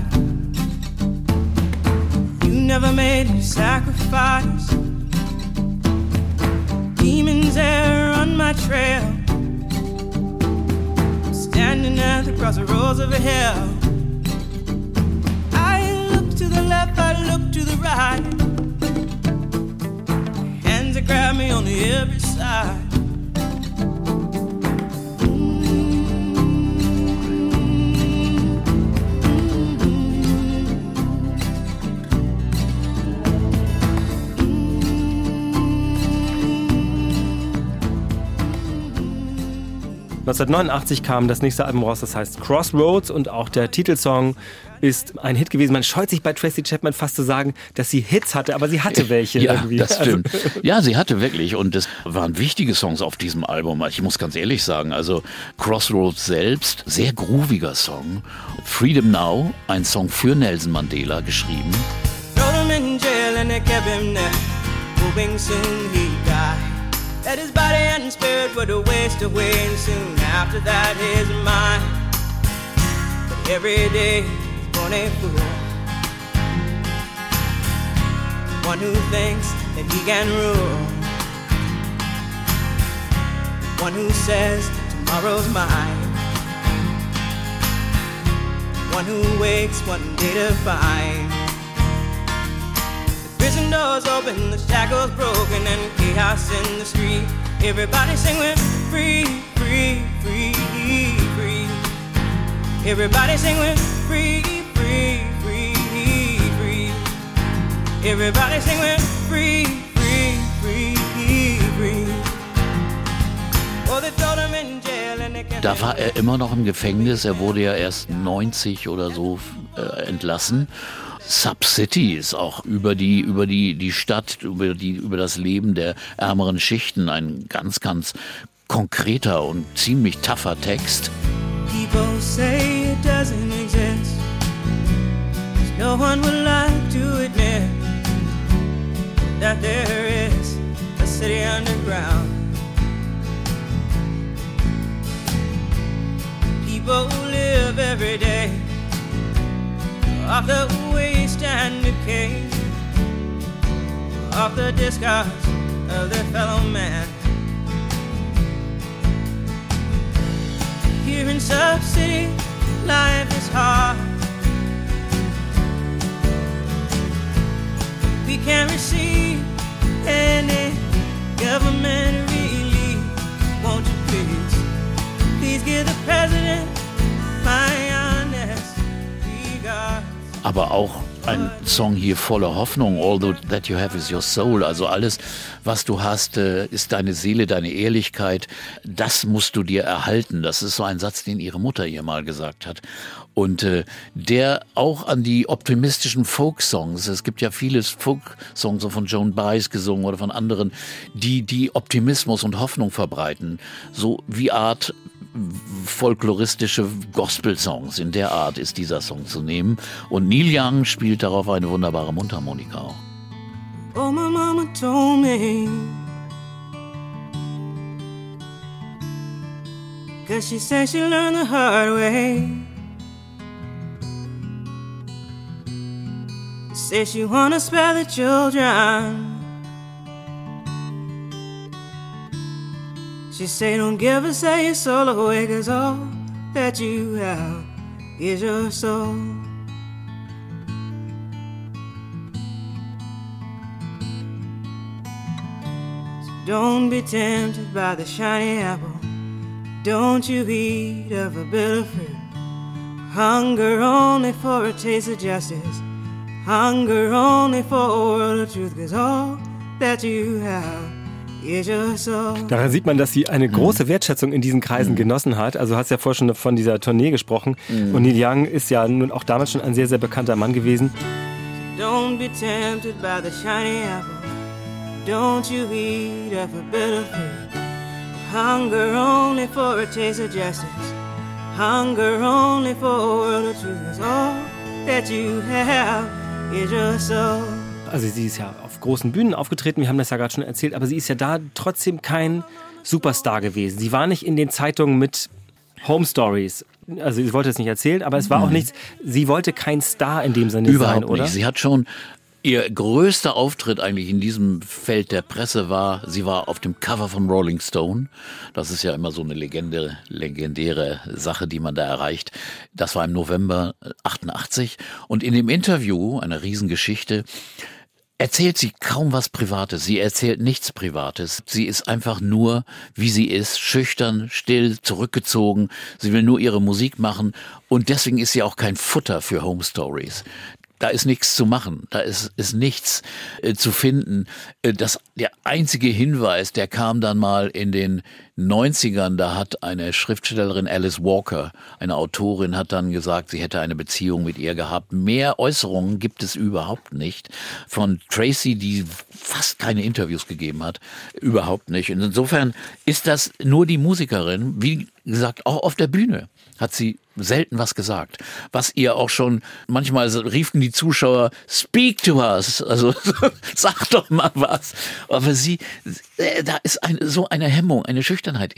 you never made a sacrifice. Demons there on my trail, standing at the crossroads of hell. I look to the left, I look to the right, hands that grab me on the every side. neunzehnhundertneunundachtzig kam das nächste Album raus, das heißt Crossroads, und auch der Titelsong ist ein Hit gewesen. Man scheut sich bei Tracy Chapman fast zu sagen, dass sie Hits hatte, aber sie hatte welche ja, irgendwie. Das stimmt. Also ja, sie hatte wirklich, und es waren wichtige Songs auf diesem Album. Ich muss ganz ehrlich sagen, also Crossroads selbst, sehr grooviger Song. Freedom Now, ein Song für Nelson Mandela geschrieben. Throw him in jail and they kept him there, hoping soon he'd die. That his body and spirit would waste away, and soon after that his mind. But every day he's born a fool, one who thinks that he can rule, one who says tomorrow's mine, one who wakes one day to find the prison door doors open, the shackles broken, and chaos in the street. Everybody sing with free, free, free, free. Everybody sing with free, free, free, free. Everybody sing with free, free, free, free. Oh, they throw them in jail and they can't. Da war er immer noch im Gefängnis. Er wurde ja erst neunzig oder so äh, entlassen. Sub City ist auch über die über die die Stadt, über die über das Leben der ärmeren Schichten ein ganz ganz konkreter und ziemlich tougher Text. People say it doesn't exist. No one would like to admit that there is a city underground. People live every day off the waste and decay, off the discards of their fellow man. Here in Sub City, life is hard. We can't receive any government relief. Won't you please, please give the president my honest regards. Aber auch ein Song hier voller Hoffnung. All that you have is your soul. Also alles, was du hast, ist deine Seele, deine Ehrlichkeit. Das musst du dir erhalten. Das ist so ein Satz, den ihre Mutter ihr mal gesagt hat. Und äh, der auch an die optimistischen Folk-Songs, es gibt ja viele Folk-Songs so von Joan Baez gesungen oder von anderen, die die Optimismus und Hoffnung verbreiten. So wie Art folkloristische Gospel-Songs. In der Art ist dieser Song zu nehmen. Und Neil Young spielt darauf eine wunderbare Mundharmonika auch. Oh, my mama told me, 'cause she said she learned the hard way. Said she wanna spare the children. She say don't give us your soul away, 'cause all that you have is your soul. So don't be tempted by the shiny apple. Don't you eat of a bitter fruit. Hunger only for a taste of justice. Hunger only for a world of truth, 'cause all that you have. Daran sieht man, dass sie eine große Wertschätzung in diesen Kreisen mhm. genossen hat. Also du hast ja vorher schon von dieser Tournee gesprochen. Mhm. Und Neil Young ist ja nun auch damals schon ein sehr, sehr bekannter Mann gewesen. Don't be tempted by the shiny apple. Don't you eat of a bitter fruit. Hunger only for a taste of justice. Hunger only for a world of truth. 'Cause all that you have is your soul. Also sie ist ja auf großen Bühnen aufgetreten, wir haben das ja gerade schon erzählt, aber sie ist ja da trotzdem kein Superstar gewesen. Sie war nicht in den Zeitungen mit Home Stories. Also ich wollte es nicht erzählen, aber es war auch nichts, sie wollte kein Star in dem Sinne Überhaupt sein, oder? Nicht. Sie hat schon, ihr größter Auftritt eigentlich in diesem Feld der Presse war, sie war auf dem Cover von Rolling Stone. Das ist ja immer so eine Legende, legendäre Sache, die man da erreicht. Das war im November achtundachtzig und in dem Interview, einer Riesengeschichte, erzählt sie kaum was Privates. Sie erzählt nichts Privates. Sie ist einfach nur, wie sie ist, schüchtern, still, zurückgezogen. Sie will nur ihre Musik machen und deswegen ist sie auch kein Futter für Home Stories. Da ist nichts zu machen, da ist, ist nichts äh, zu finden. Äh, das, der einzige Hinweis, der kam dann mal in den neunzigern, da hat eine Schriftstellerin, Alice Walker, eine Autorin, hat dann gesagt, sie hätte eine Beziehung mit ihr gehabt. Mehr Äußerungen gibt es überhaupt nicht. Von Tracy, die fast keine Interviews gegeben hat, überhaupt nicht. Und insofern ist das nur die Musikerin, wie gesagt, auch auf der Bühne hat sie selten was gesagt. Was ihr auch schon, manchmal riefen die Zuschauer, speak to us, also sag doch mal was. Aber sie, da ist eine, so eine Hemmung, eine Schüchternheit in der.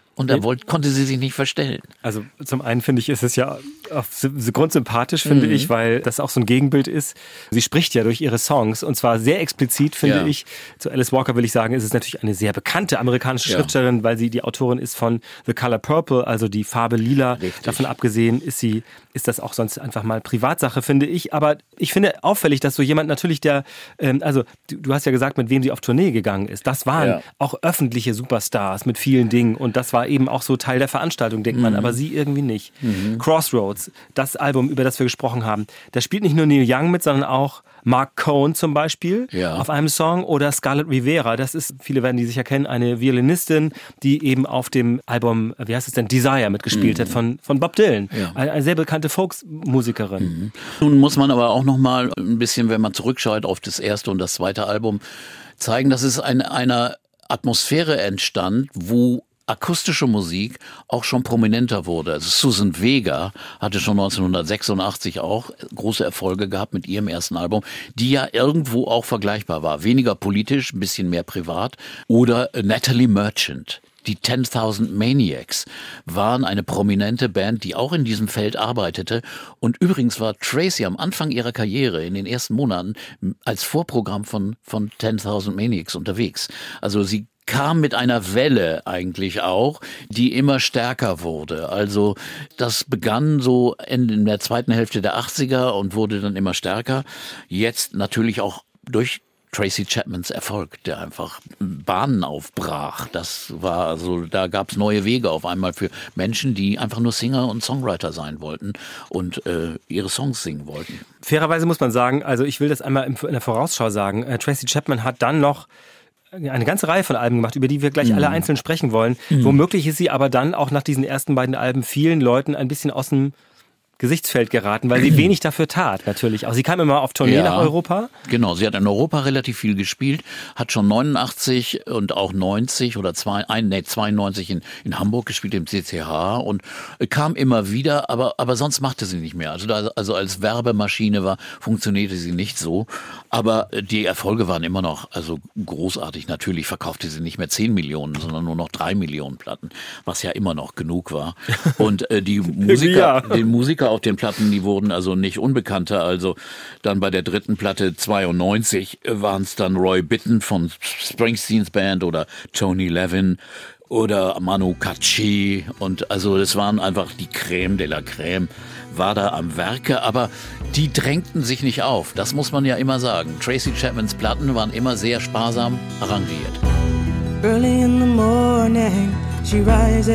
Und da wollte, konnte sie sich nicht verstellen. Also zum einen finde ich, ist es ja auf grundsympathisch, finde mhm. ich, weil das auch so ein Gegenbild ist. Sie spricht ja durch ihre Songs und zwar sehr explizit, finde ja. ich. Zu Alice Walker will ich sagen, ist es natürlich eine sehr bekannte amerikanische ja. Schriftstellerin, weil sie die Autorin ist von The Color Purple, also die Farbe Lila. Richtig. Davon abgesehen ist sie, ist das auch sonst einfach mal Privatsache, finde ich. Aber ich finde auffällig, dass so jemand natürlich der, ähm, also du, du hast ja gesagt, mit wem sie auf Tournee gegangen ist. Das waren ja. auch öffentliche Superstars mit vielen Dingen und das war eben auch so Teil der Veranstaltung, denkt man, mhm. aber sie irgendwie nicht. Mhm. Crossroads, das Album, über das wir gesprochen haben, da spielt nicht nur Neil Young mit, sondern auch Mark Cohn zum Beispiel ja. auf einem Song oder Scarlett Rivera, das ist, viele werden die sicher kennen, eine Violinistin, die eben auf dem Album, wie heißt es denn, Desire mitgespielt mhm. hat von, von Bob Dylan. Ja. Eine, eine sehr bekannte Folksmusikerin. Mhm. Nun muss man aber auch noch mal ein bisschen, wenn man zurückschaut auf das erste und das zweite Album, zeigen, dass es in einer Atmosphäre entstand, wo akustische Musik auch schon prominenter wurde. Also Susan Vega hatte schon neunzehnhundertsechsundachtzig auch große Erfolge gehabt mit ihrem ersten Album, die ja irgendwo auch vergleichbar war. Weniger politisch, ein bisschen mehr privat. Oder Natalie Merchant. Die ten thousand Maniacs waren eine prominente Band, die auch in diesem Feld arbeitete. Und übrigens war Tracy am Anfang ihrer Karriere, in den ersten Monaten, als Vorprogramm von, von ten thousand Maniacs unterwegs. Also sie kam mit einer Welle eigentlich auch, die immer stärker wurde. Also das begann so in der zweiten Hälfte der achtziger und wurde dann immer stärker. Jetzt natürlich auch durch Tracy Chapmans Erfolg, der einfach Bahnen aufbrach. Das war also, da gab es neue Wege auf einmal für Menschen, die einfach nur Singer und Songwriter sein wollten und äh, ihre Songs singen wollten. Fairerweise muss man sagen, also ich will das einmal in der Vorausschau sagen, äh, Tracy Chapman hat dann noch eine ganze Reihe von Alben gemacht, über die wir gleich mm. alle einzeln sprechen wollen. Mm. Womöglich ist sie aber dann auch nach diesen ersten beiden Alben vielen Leuten ein bisschen aus dem Gesichtsfeld geraten, weil sie wenig dafür tat, natürlich. Auch sie kam immer auf Tournee ja, nach Europa. Genau, sie hat in Europa relativ viel gespielt, hat schon neunundachtzig und auch neunzig oder zwei, nee, zweiundneunzig in, in Hamburg gespielt, im C C H und kam immer wieder, aber, aber sonst machte sie nicht mehr. Also, da, also als Werbemaschine war, funktionierte sie nicht so. Aber die Erfolge waren immer noch also großartig. Natürlich verkaufte sie nicht mehr zehn Millionen, sondern nur noch drei Millionen Platten, was ja immer noch genug war. Und äh, die Musiker, ja. den Musiker auf den Platten, die wurden also nicht unbekannter. Also dann bei der dritten Platte zweiundneunzig waren es dann Roy Bittan von Springsteens Band oder Tony Levin oder Manu Katché. Und also das waren einfach die Crème de la Crème, war da am Werke, aber die drängten sich nicht auf. Das muss man ja immer sagen. Tracy Chapmans Platten waren immer sehr sparsam arrangiert. Early in the morning, she rises,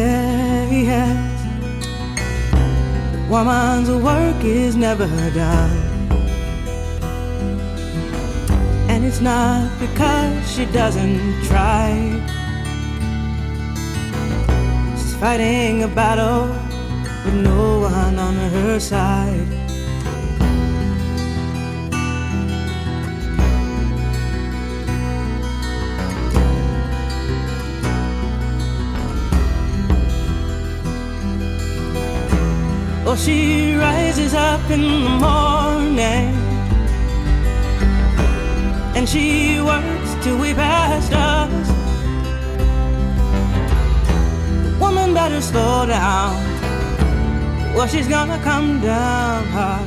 yes. Woman's work is never done, and it's not because she doesn't try. She's fighting a battle with no one on her side. Oh, she rises up in the morning and she works till we past us. Woman, better slow down, well, she's gonna come down hard.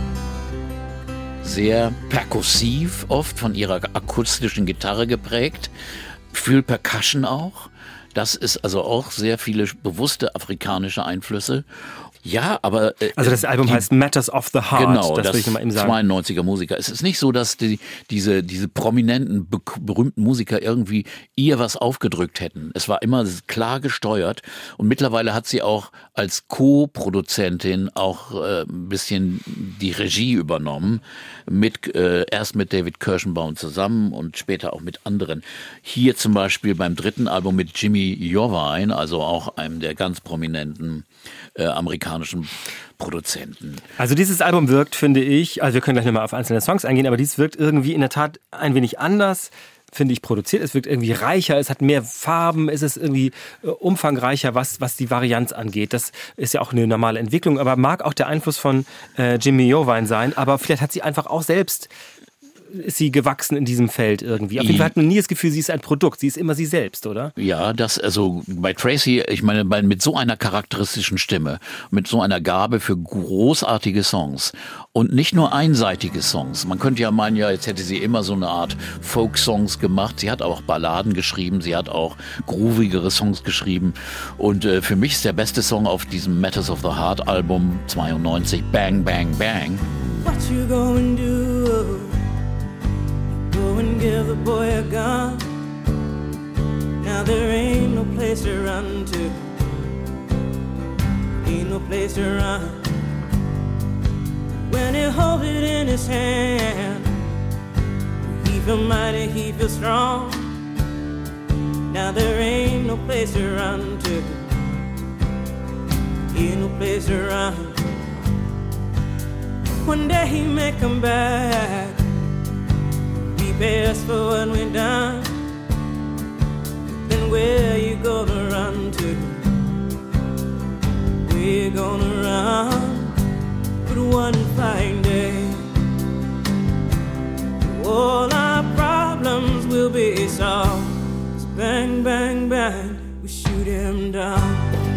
Sehr perkussiv, oft von ihrer akustischen Gitarre geprägt, viel Percussion auch. Das ist also auch sehr viele bewusste afrikanische Einflüsse. Ja, aber... Äh, also das Album die, heißt Matters of the Heart, genau, das, das will ich mal eben sagen. zweiundneunziger Musiker. Es ist nicht so, dass die, diese, diese prominenten, be- berühmten Musiker irgendwie ihr was aufgedrückt hätten. Es war immer klar gesteuert und mittlerweile hat sie auch als Co-Produzentin auch äh, ein bisschen die Regie übernommen, mit äh, erst mit David Kirschenbaum zusammen und später auch mit anderen. Hier zum Beispiel beim dritten Album mit Jimmy Iovine, also auch einem der ganz prominenten äh, amerikanischen Produzenten. Also dieses Album wirkt, finde ich, also wir können gleich nochmal auf einzelne Songs eingehen, aber dies wirkt irgendwie in der Tat ein wenig anders, finde ich, produziert. Es wirkt irgendwie reicher, es hat mehr Farben, es ist irgendwie äh, umfangreicher, was, was die Varianz angeht. Das ist ja auch eine normale Entwicklung, aber mag auch der Einfluss von äh, Jimmy Iovine sein, aber vielleicht hat sie einfach auch selbst ist sie gewachsen in diesem Feld irgendwie? Auf jeden Fall hat man nie das Gefühl, sie ist ein Produkt. Sie ist immer sie selbst, oder? Ja, das, also bei Tracy, ich meine, bei, mit so einer charakteristischen Stimme, mit so einer Gabe für großartige Songs und nicht nur einseitige Songs. Man könnte ja meinen, ja, jetzt hätte sie immer so eine Art Folk-Songs gemacht. Sie hat auch Balladen geschrieben, sie hat auch groovigere Songs geschrieben. Und äh, für mich ist der beste Song auf diesem Matters of the Heart Album zweiundneunzig, Bang, Bang, Bang. What you gonna do? Go and give the boy a gun. Now there ain't no place to run to. Ain't no place to run. When he holds it in his hand, he feel mighty, he feel strong. Now there ain't no place to run to. Ain't no place to run. One day he may come back, repay us for what we've done. Then where you gonna run to? Where you gonna run? But one fine day, all our problems will be solved. It's bang, bang, bang, we shoot him down.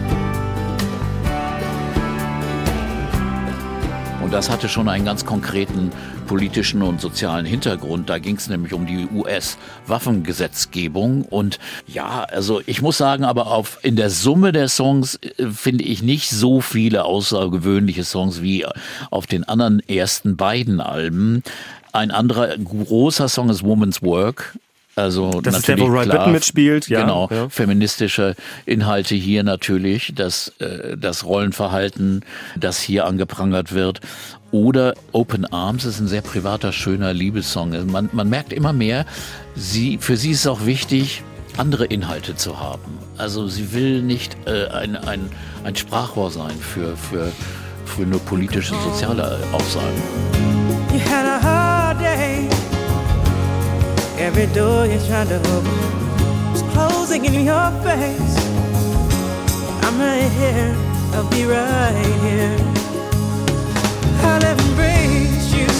Und das hatte schon einen ganz konkreten politischen und sozialen Hintergrund. Da ging es nämlich um die U S-Waffengesetzgebung. Und ja, also ich muss sagen, aber auf, in der Summe der Songs äh, finde ich nicht so viele außergewöhnliche Songs wie auf den anderen ersten beiden Alben. Ein anderer großer Song ist Woman's Work. Also das ist der, wo Roy Bittan mitspielt. Ja, genau, ja. Feministische Inhalte hier natürlich, das, äh, das Rollenverhalten, das hier angeprangert wird. Oder Open Arms ist ein sehr privater, schöner Liebessong. Man, man merkt immer mehr, sie, für sie ist es auch wichtig, andere Inhalte zu haben. Also sie will nicht äh, ein, ein, ein Sprachrohr sein für, für, für nur politische, soziale Aussagen. You had a hard day. Every door you're trying to open is closing in your face. I'm right here, I'll be right here. I'll embrace you.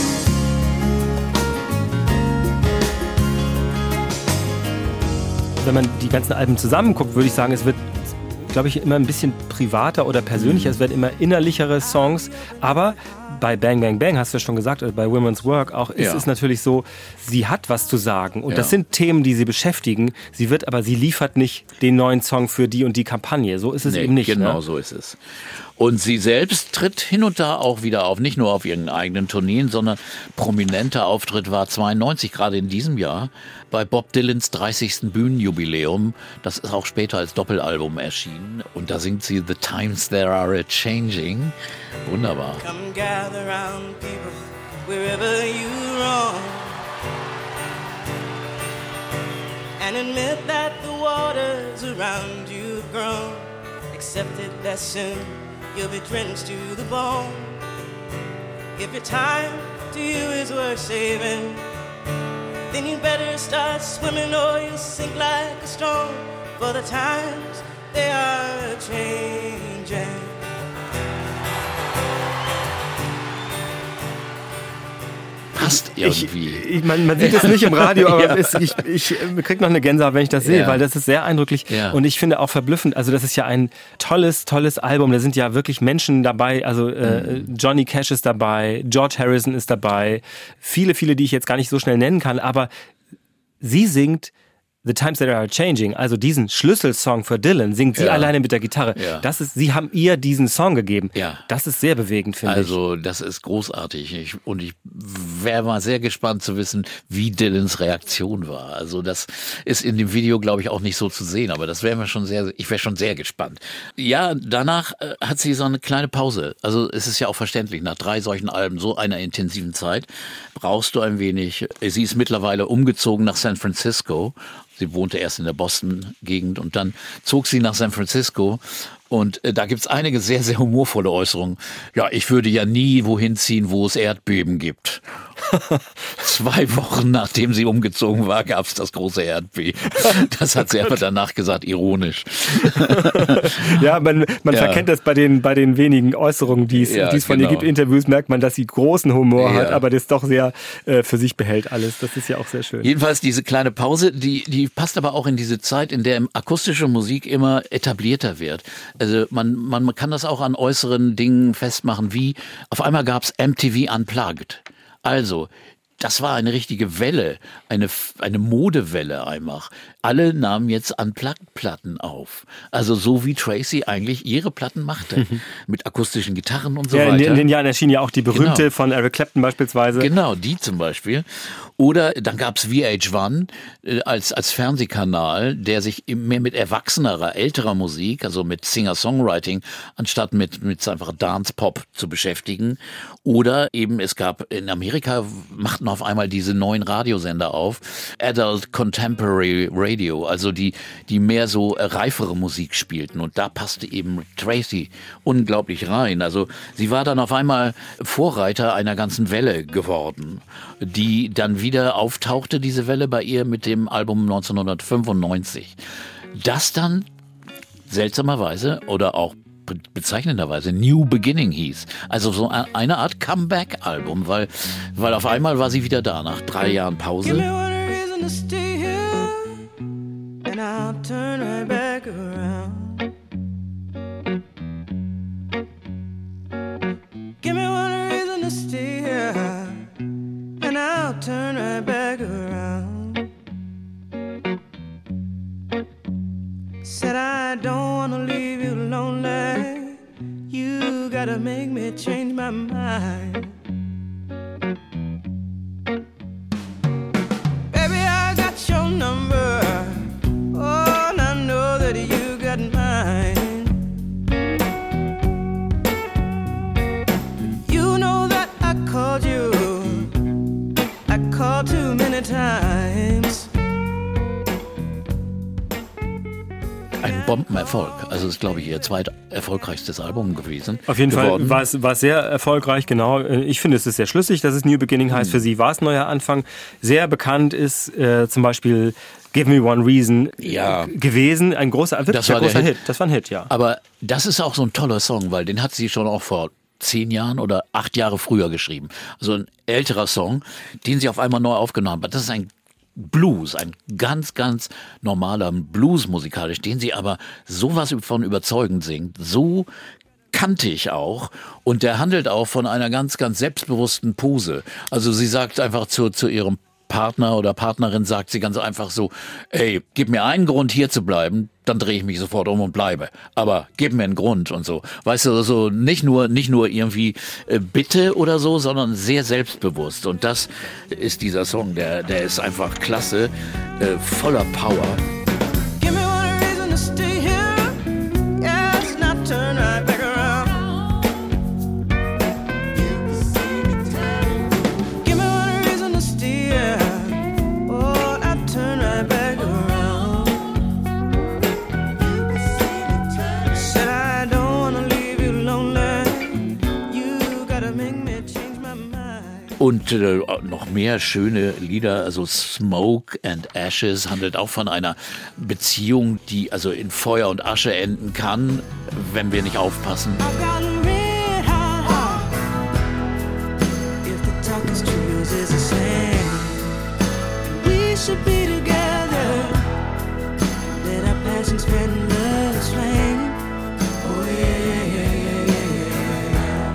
Wenn man die ganzen Alben zusammen guckt, würde ich sagen, es wird, glaube ich, immer ein bisschen privater oder persönlicher. Es werden immer innerlichere Songs. Aber bei Bang Bang Bang, hast du ja schon gesagt, bei Women's Work auch, ist ja. es natürlich so, sie hat was zu sagen. Und ja. das sind Themen, die sie beschäftigen. Sie wird aber, sie liefert nicht den neuen Song für die und die Kampagne. So ist es nee, eben nicht. Genau, ne? so ist es. Und sie selbst tritt hin und da auch wieder auf, nicht nur auf ihren eigenen Tourneen, sondern prominenter Auftritt war zweiundneunzig, gerade in diesem Jahr, bei Bob Dylans dreißigsten Bühnenjubiläum. Das ist auch später als Doppelalbum erschienen. Und da singt sie The Times There Are A Changing. Wunderbar. Come gather round people wherever you roam, and admit that the waters around you have grown. Accept it that soon you'll be drenched to the bone. If your time to you is worth saving, then you better start swimming or you'll sink like a stone. For the times, they are changing. Passt irgendwie. Ich, ich, man, man sieht es nicht im Radio, aber ja. es, ich, ich kriege noch eine Gänsehaut, wenn ich das sehe, ja. weil das ist sehr eindrücklich ja. und ich finde auch verblüffend. Also das ist ja ein tolles, tolles Album. Da sind ja wirklich Menschen dabei. Also äh, mhm. Johnny Cash ist dabei, George Harrison ist dabei, viele, viele, die ich jetzt gar nicht so schnell nennen kann. Aber sie singt The Times That Are Changing, also diesen Schlüsselsong für Dylan, singt sie ja. alleine mit der Gitarre. Ja. Das ist, sie haben ihr diesen Song gegeben. Ja. Das ist sehr bewegend, finde also, ich. Also das ist großartig. Ich, und ich wäre mal sehr gespannt zu wissen, wie Dylans Reaktion war. Also das ist in dem Video, glaube ich, auch nicht so zu sehen, aber das wäre mir schon sehr, ich wäre schon sehr gespannt. Ja, danach äh, hat sie so eine kleine Pause. Also es ist ja auch verständlich, nach drei solchen Alben, so einer intensiven Zeit, brauchst du ein wenig. Sie ist mittlerweile umgezogen nach San Francisco. Sie wohnte erst in der Boston-Gegend und dann zog sie nach San Francisco. Und äh, da gibt's einige sehr, sehr humorvolle Äußerungen. Ja, ich würde ja nie wohin ziehen, wo es Erdbeben gibt. Das zwei Wochen nachdem sie umgezogen war, gab es das große Erdbeben. Das hat sie einfach danach gesagt, ironisch. Ja, man, man ja. verkennt das bei den, bei den wenigen Äußerungen, die es, ja, die es von genau. ihr gibt. Interviews merkt man, dass sie großen Humor ja. hat, aber das doch sehr äh, für sich behält alles. Das ist ja auch sehr schön. Jedenfalls diese kleine Pause, die, die passt aber auch in diese Zeit, in der akustische Musik immer etablierter wird. Also man, man kann das auch an äußeren Dingen festmachen, wie auf einmal gab es M T V Unplugged. Also, das war eine richtige Welle, eine, eine Modewelle einfach. Alle nahmen jetzt Unplugged-Platten auf. Also so wie Tracy eigentlich ihre Platten machte. Mit akustischen Gitarren und so ja, weiter. In den Jahren erschien ja auch die berühmte genau. von Eric Clapton beispielsweise. Genau, die zum Beispiel. Oder dann gab's V H eins äh, als, als Fernsehkanal, der sich mehr mit erwachsenerer, älterer Musik, also mit Singer-Songwriting, anstatt mit, mit einfach Dance-Pop zu beschäftigen. Oder eben es gab in Amerika, machten auf einmal diese neuen Radiosender auf, Adult Contemporary Radio, also die, die mehr so reifere Musik spielten. Und da passte eben Tracy unglaublich rein. Also sie war dann auf einmal Vorreiter einer ganzen Welle geworden, die dann wieder auftauchte, diese Welle bei ihr mit dem Album neunzehnhundertfünfundneunzig. Das dann seltsamerweise oder auch bezeichnenderweise New Beginning hieß. Also so eine Art Comeback-Album, weil, weil auf einmal war sie wieder da, nach drei Jahren Pause. Give me one reason to stay here, and I'll turn right back around. Give me one reason to stay here, and I'll turn right back around. Said I don't wanna leave you lonely. You gotta make me change my mind. Baby, I got your number. Oh, and I know that you got mine. You know that I called you. I called too many times. Ein Bombenerfolg. Also ist, glaube ich, ihr zweit erfolgreichstes Album gewesen. Auf jeden geworden. Fall war es, war es sehr erfolgreich, genau. Ich finde, es ist sehr schlüssig, dass es New Beginning heißt. Mhm. Für sie war es neuer Anfang. Sehr bekannt ist äh, zum Beispiel Give Me One Reason ja. gewesen. Ein großer, wirklich das war ein großer der Hit. Hit. Das war ein Hit, ja. Aber das ist auch so ein toller Song, weil den hat sie schon auch vor zehn Jahren oder acht Jahre früher geschrieben. Also ein älterer Song, den sie auf einmal neu aufgenommen hat. Das ist ein Blues, ein ganz, ganz normaler Blues musikalisch, den sie aber sowas von überzeugend singt, so kantig auch, und der handelt auch von einer ganz, ganz selbstbewussten Pose. Also sie sagt einfach zu, zu ihrem Partner oder Partnerin, sagt sie ganz einfach so, ey, gib mir einen Grund hier zu bleiben, dann drehe ich mich sofort um und bleibe. Aber gib mir einen Grund und so. Weißt du, so nicht nur, nicht nur irgendwie äh, Bitte oder so, sondern sehr selbstbewusst. Und das ist dieser Song, der, der ist einfach klasse, äh, voller Power. Give me one reason to stay here. Yes, not turn right back around. Give me one reason to stay here. Oh, not turn right back around. Said I don't wanna leave you lonely. You gotta make me change my mind. Und äh, noch mehr schöne Lieder, also Smoke and Ashes handelt auch von einer Beziehung, die also in Feuer und Asche enden kann, wenn wir nicht aufpassen. I've got a red hot heart. If the talk is true, yours is the same. We should be together. Let our passions spread in love's flame. Oh yeah, yeah, yeah, yeah, yeah,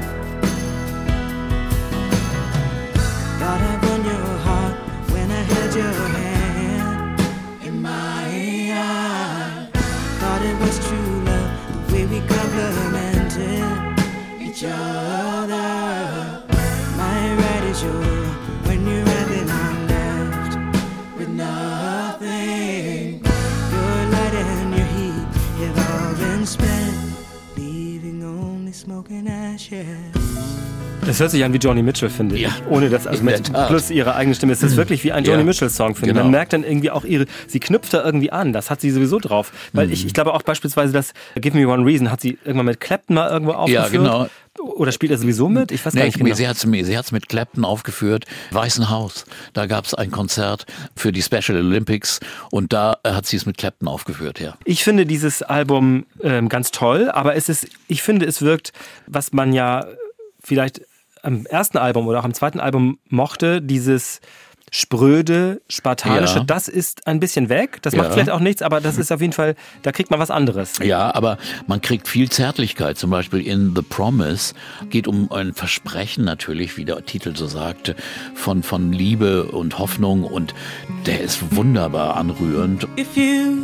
yeah. God, I won your heart when I held your hand in my hand. Thought it was true love, the way we complimented each other. My right is yours, when you're right then I'm left with nothing. Your light and your heat have all been spent, leaving only smoke and ashes. Es hört sich an wie Joni Mitchell, finde ich. Ja, ohne das, also mit plus ihre eigene Stimme. Es ist wirklich wie ein Joni Ja, Mitchell-Song, finde ich. genau. Man merkt dann irgendwie auch ihre, sie knüpft da irgendwie an. Das hat sie sowieso drauf. Weil Mhm. ich, ich glaube auch beispielsweise das Give Me One Reason hat sie irgendwann mit Clapton mal irgendwo aufgeführt. Ja, genau. Oder spielt er sowieso mit? Ich weiß gar Nee, nicht genau. sie hat es sie hat's mit Clapton aufgeführt, Weißen Haus. Da gab es ein Konzert für die Special Olympics und da äh, hat sie es mit Clapton aufgeführt, ja. Ich finde dieses Album ähm, ganz toll, aber es ist, ich finde, es wirkt, was man ja vielleicht am ersten Album oder auch am zweiten Album mochte, dieses spröde, spartanische, Ja. das ist ein bisschen weg. Das Ja. macht vielleicht auch nichts, aber das ist auf jeden Fall, da kriegt man was anderes. Ja, aber man kriegt viel Zärtlichkeit. Zum Beispiel in The Promise geht um ein Versprechen natürlich, wie der Titel so sagte, von, von Liebe und Hoffnung und der ist wunderbar anrührend. If you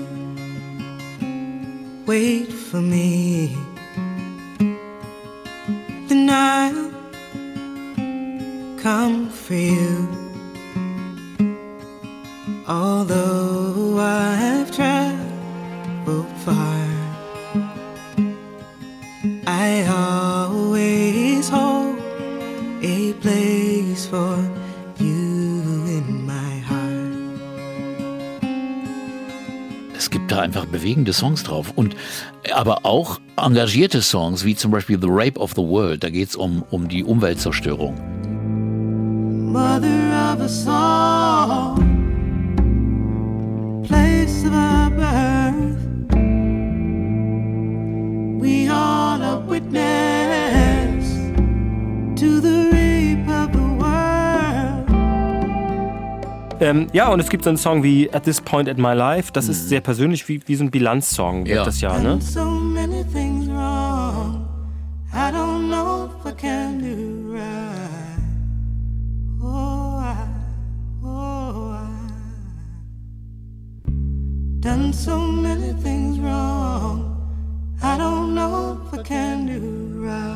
wait for me, then I'll come for you. Although I have traveled far, I always hold a place for you in my heart. Es gibt da einfach bewegende Songs drauf und aber auch engagierte Songs, wie zum Beispiel The Rape of the World. Da geht es um, um die Umweltzerstörung. Mother of us all, place of our birth, we all are witness to the rape of the world. Ähm, ja, und es gibt so einen Song wie At This Point in My Life, das ist sehr persönlich, wie, wie so ein Bilanzsong wird Ja. das ja, ne? So many things wrong, I don't know if I can do right. Oh, I, oh, I done so many things wrong, I don't know if I can do right.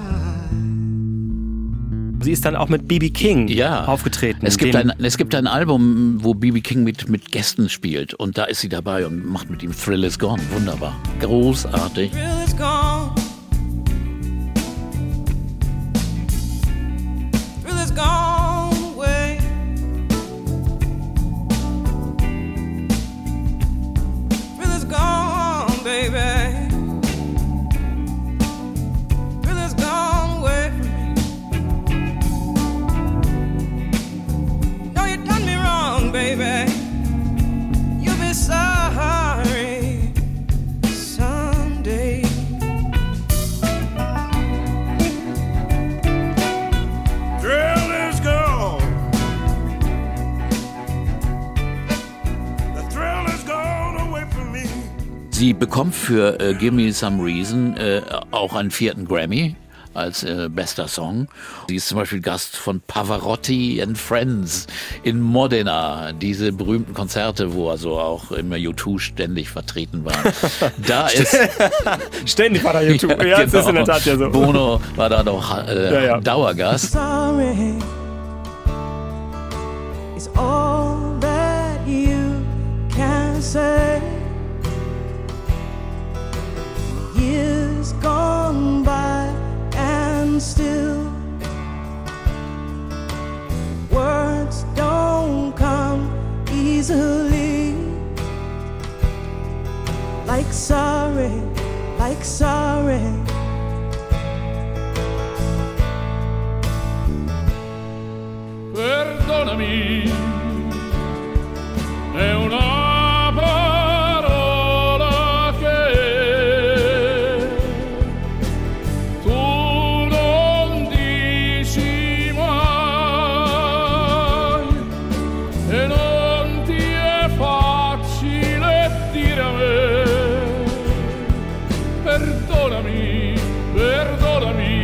Sie ist dann auch mit B B King Ja, aufgetreten. Es gibt, dem- ein, es gibt ein Album, wo B B King mit, mit Gästen spielt und da ist sie dabei und macht mit ihm Thrill Is Gone. Wunderbar. Großartig. Thrill is gone. Thrill is gone away. Thrill is gone, baby. Thrill is gone away from me. No, you done me wrong, baby. You'll be sorry someday. Thrill is gone. The thrill is gone away from me. Sie bekommt für äh, Give Me Some Reason äh, auch einen vierten Grammy als äh, bester Song. Sie ist zum Beispiel Gast von Pavarotti and Friends in Modena. Diese berühmten Konzerte, wo also auch immer U zwei ständig vertreten war. Da ist Ständig war da YouTube. Ja, das ist in der Tat ja so. Bono war da noch äh, Ja, ja. Dauergast. Sorry is all that you can say. Years gone by and still words don't come easily. Like sorry, like sorry. Perdonami, è una parola che tu non dici mai e non ti è facile dire a me. Perdonami, perdonami.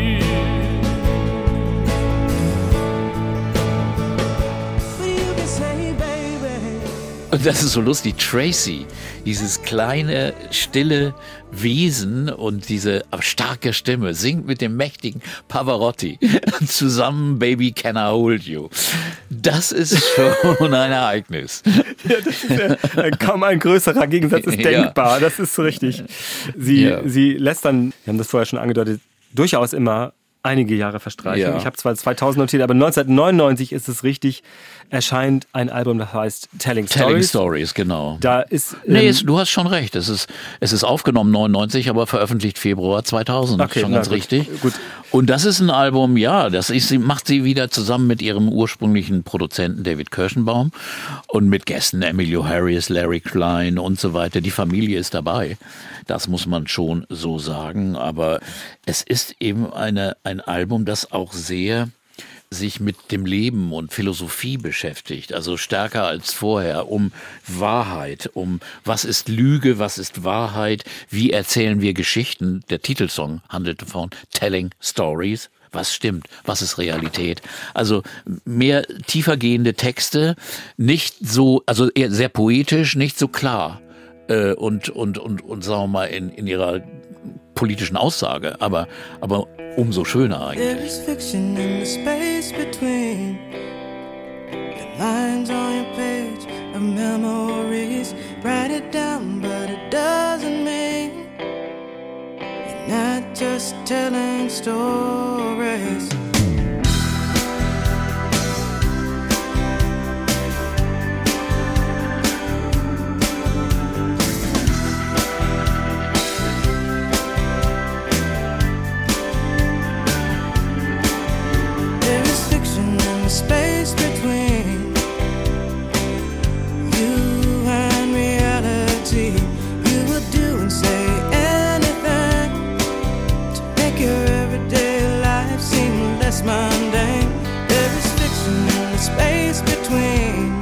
You can say, baby. Und das ist so lustig. Tracy, dieses kleine, stille Wesen und diese starke Stimme, singt mit dem mächtigen Pavarotti zusammen Baby Can I Hold You. Das ist schon ein Ereignis. Ja, das ist ja kaum ein größerer Gegensatz ist Ja. denkbar. Das ist so richtig. Sie, Ja. sie lässt dann, wir haben das vorher schon angedeutet, durchaus immer einige Jahre verstreichen. Ja. Ich habe zwar zweitausend notiert, aber neunzehnhundertneunundneunzig ist es richtig, erscheint ein Album, das heißt Telling Stories. Telling Stories, genau. Da ist... Ähm, nee, es, du hast schon recht. Es ist, es ist aufgenommen neunundneunzig, aber veröffentlicht Februar zweitausend. Okay, schon na, ganz gut, richtig. Gut. Und das ist ein Album, ja, das ist, macht sie wieder zusammen mit ihrem ursprünglichen Produzenten David Kirschenbaum und mit Gästen Emilio Harris, Larry Klein und so weiter. Die Familie ist dabei. Das muss man schon so sagen. Aber es ist eben eine, ein Album, das auch sehr sich mit dem Leben und Philosophie beschäftigt, also stärker als vorher, um Wahrheit, um was ist Lüge, was ist Wahrheit, wie erzählen wir Geschichten. Der Titelsong handelte von Telling Stories. Was stimmt? Was ist Realität? Also mehr tiefergehende Texte, nicht so, also eher sehr poetisch, nicht so klar äh, und, und, und, und sagen wir mal in, in ihrer politischen Aussage, aber, aber umso schöner eigentlich. There is fiction in the space between the lines on your page of memories. Write it down, but it doesn't mean you're not just telling stories. Space between you and reality. You would do and say anything to make your everyday life seem less mundane. There is fiction in the space between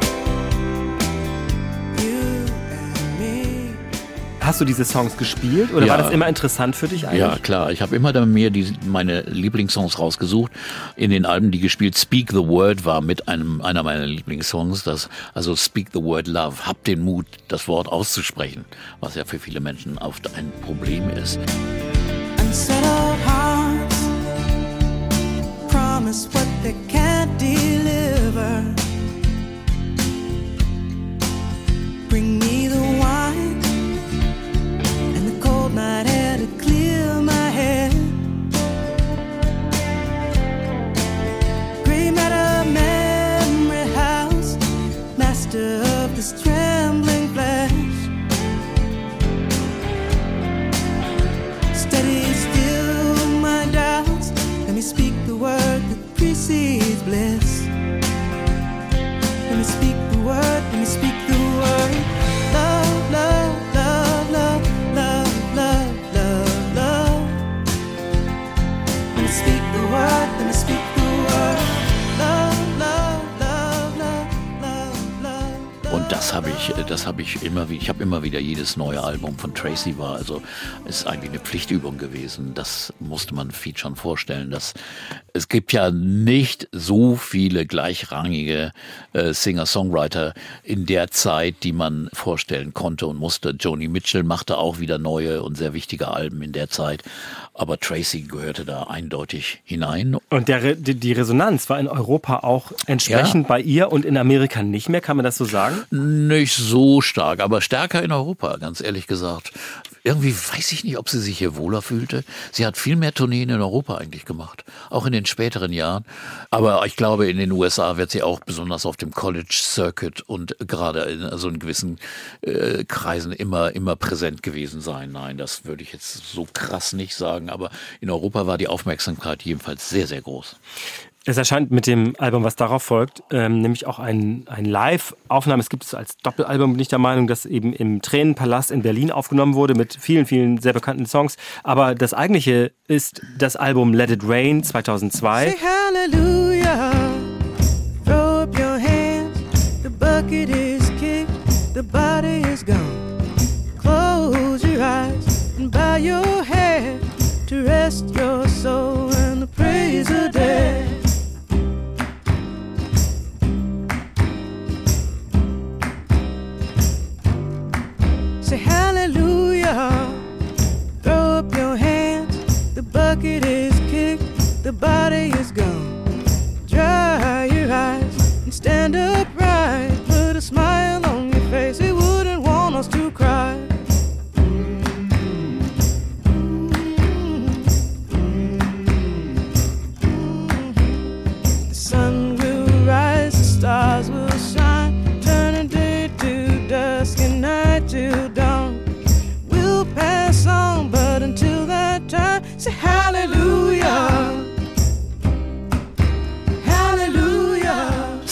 you and me. Hast du diese Songs gespielt oder Ja. war das immer interessant für dich eigentlich? Ja, klar. Ich habe immer dann mir die, meine Lieblingssongs rausgesucht. In den Alben, die gespielt, Speak the Word war mit einem einer meiner Lieblingssongs. Das, also Speak the Word Love. Hab den Mut, das Wort auszusprechen, was ja für viele Menschen oft ein Problem ist. Unsettled hearts promise what they can't deliver. Bring me the wine and the cold night air to clear my head. Green matter memory house, master of this trembling flesh. Steady still my doubts. Let me speak the word that precedes bliss. Let me speak the word, let me speak the word. Love, love, love, love, love, love, love, love. Let me speak the word, let me speak the word. Love, love, love, love, love, love, love. Und das habe ich, das habe ich immer wieder, ich habe immer wieder jedes neue Album von Tracy war, also ist eigentlich eine Pflichtübung gewesen. Das musste man Featuren vorstellen. Dass, es gibt ja nicht so viele gleichrangige äh, Singer-Songwriter in der Zeit, die man vorstellen konnte und musste. Joni Mitchell machte auch wieder neue und sehr wichtige Alben in der Zeit. Aber Tracy gehörte da eindeutig hinein. Und der, Re- die, die Resonanz war in Europa auch entsprechend Ja. bei ihr und in Amerika nicht mehr, kann man das so sagen? Nicht so stark, aber stärker in Europa, ganz ehrlich gesagt. Irgendwie weiß ich nicht, ob sie sich hier wohler fühlte. Sie hat viel mehr Tourneen in Europa eigentlich gemacht, auch in den späteren Jahren. Aber ich glaube, in den U S A wird sie auch besonders auf dem College Circuit und gerade in so in gewissen äh, Kreisen immer immer präsent gewesen sein. Nein, das würde ich jetzt so krass nicht sagen. Aber in Europa war die Aufmerksamkeit jedenfalls sehr, sehr groß. Es erscheint mit dem Album, was darauf folgt, ähm, nämlich auch ein, ein Live-Aufnahme. Es gibt es als Doppelalbum, bin ich der Meinung, das eben im Tränenpalast in Berlin aufgenommen wurde mit vielen, vielen sehr bekannten Songs. Aber das eigentliche ist das Album Let It Rain zweitausendzwei. Say hallelujah, throw up your hands. The bucket is kicked, the body is gone. Close your eyes and bow your head to rest your soul and the praise of dead. Say hallelujah, throw up your hands. The bucket is kicked, the body is gone. Dry your eyes and stand upright. Put a smile on your face, he wouldn't want us to cry.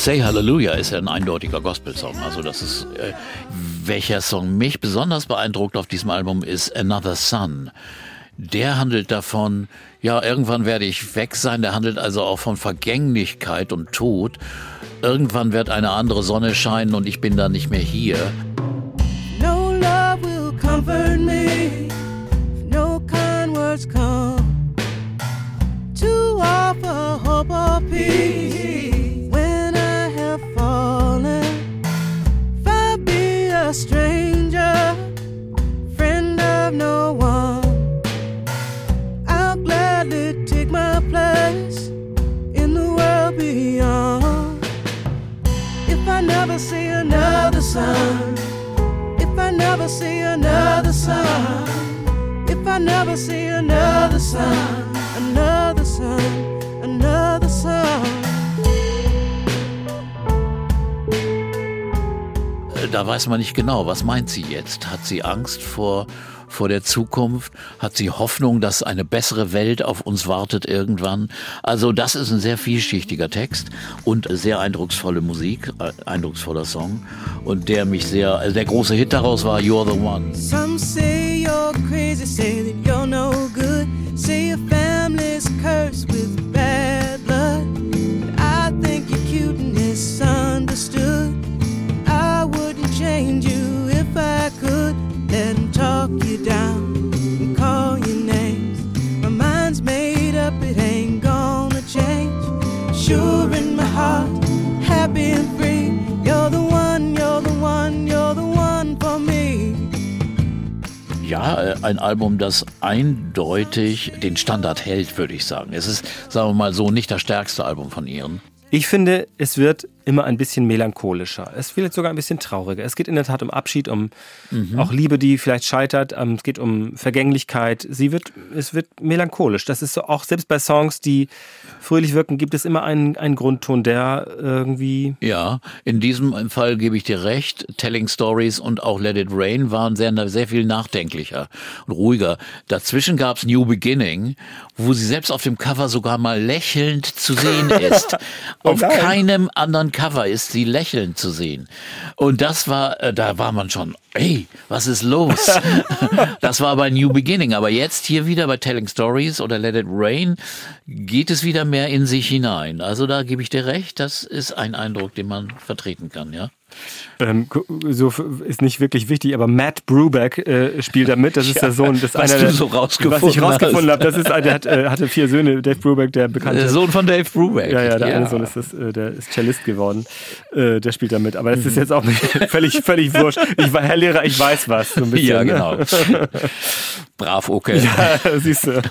Say Hallelujah ist ja ein eindeutiger Gospel-Song. Also das ist, äh, welcher Song mich besonders beeindruckt auf diesem Album ist Another Sun. Der handelt davon, ja, irgendwann werde ich weg sein. Der handelt also auch von Vergänglichkeit und Tod. Irgendwann wird eine andere Sonne scheinen und ich bin dann nicht mehr hier. No love will comfort me, no kind words come to offer hope or peace. When I have fallen, if I be a stranger, friend of no one, I'll gladly take my place in the world beyond. If I never see another sun, if I never see another sun, if I never see another sun, another sun, another sun. Da weiß man nicht genau, was meint sie jetzt? Hat sie Angst vor, vor der Zukunft? Hat sie Hoffnung, dass eine bessere Welt auf uns wartet irgendwann? Also das ist ein sehr vielschichtiger Text und sehr eindrucksvolle Musik, äh, eindrucksvoller Song. Und der mich sehr, also der große Hit daraus war You're the One. Some say you're crazy, say that you're no good, say your family's cursed with bad blood. I think you're cute and misunderstood. I wouldn't change you if I could. Let them talk you down and call you names. My mind's made up, it ain't gonna change. Sure in my heart, happy and free. You're the one, you're the one, you're the one for me. Ja, ein Album, das eindeutig den Standard hält, würde ich sagen. Es ist, sagen wir mal so, nicht das stärkste Album von ihren. Ich finde, es wird immer ein bisschen melancholischer. Es wird sogar ein bisschen trauriger. Es geht in der Tat um Abschied, um mhm. auch Liebe, die vielleicht scheitert. Es geht um Vergänglichkeit. Sie wird, es wird melancholisch. Das ist so, auch selbst bei Songs, die fröhlich wirken, gibt es immer einen, einen Grundton, der irgendwie... Ja, in diesem Fall gebe ich dir recht. Telling Stories und auch Let It Rain waren sehr, sehr viel nachdenklicher und ruhiger. Dazwischen gab es New Beginning, wo sie selbst auf dem Cover sogar mal lächelnd zu sehen ist. Oh auf nein. keinem anderen Cover ist sie lächelnd zu sehen. Und das war, äh, da war man schon, ey, was ist los? Das war bei New Beginning. Aber jetzt hier wieder bei Telling Stories oder Let It Rain geht es wieder mehr in sich hinein. Also da gebe ich dir recht, das ist ein Eindruck, den man vertreten kann, ja. Ähm, so ist nicht wirklich wichtig, aber Matt Brubeck äh, spielt da mit. Das ist ja, der Sohn, das was einer, du so rausgefunden was ich rausgefunden hast. habe. Das ist, der hat, äh, hatte vier Söhne. Dave Brubeck, der bekannte. Der Sohn von Dave Brubeck. Ja, ja, der ja. eine Sohn ist das, äh, der ist Cellist geworden. Äh, der spielt da mit. Aber das ist jetzt auch völlig, völlig wurscht. Ich war Herr Lehrer, ich weiß was. So ein bisschen, ja, genau. Ne? Brav, okay. Ja, siehst du.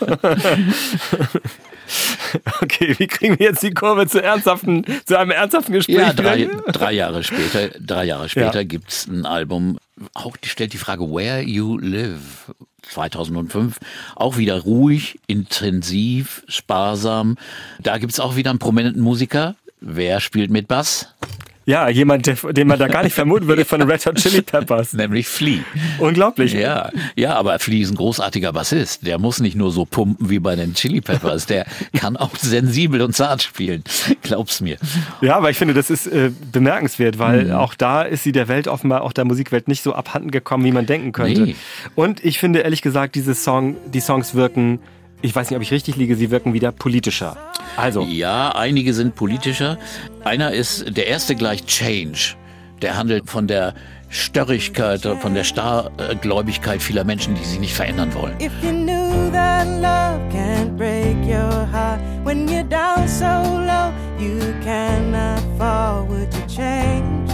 Okay, wie kriegen wir jetzt die Kurve zu ernsthaften, zu einem ernsthaften Gespräch? Ja, drei, drei Jahre später, drei Jahre später ja. gibt's ein Album, auch die stellt die Frage Where You Live, zweitausendfünf, auch wieder ruhig, intensiv, sparsam. Da gibt's auch wieder einen prominenten Musiker. Wer spielt mit Bass? Ja, jemand, der, den man da gar nicht vermuten würde von Red Hot Chili Peppers. Nämlich Flea. Unglaublich. Ja, ja, aber Flea ist ein großartiger Bassist. Der muss nicht nur so pumpen wie bei den Chili Peppers. Der kann auch sensibel und zart spielen. Glaub's mir. Ja, aber ich finde, das ist äh, bemerkenswert, weil mhm. auch da ist sie der Welt offenbar, auch der Musikwelt nicht so abhanden gekommen, wie man denken könnte. Nee. Und ich finde, ehrlich gesagt, diese Song, die Songs wirken, ich weiß nicht, ob ich richtig liege, sie wirken wieder politischer. Also. Ja, einige sind politischer. Einer ist der erste gleich Change. Der handelt von der Störrigkeit, von der Starrgläubigkeit vieler Menschen, die sich nicht verändern wollen. If you knew that love can't break your heart, when you're down so low, you cannot fall, would you change?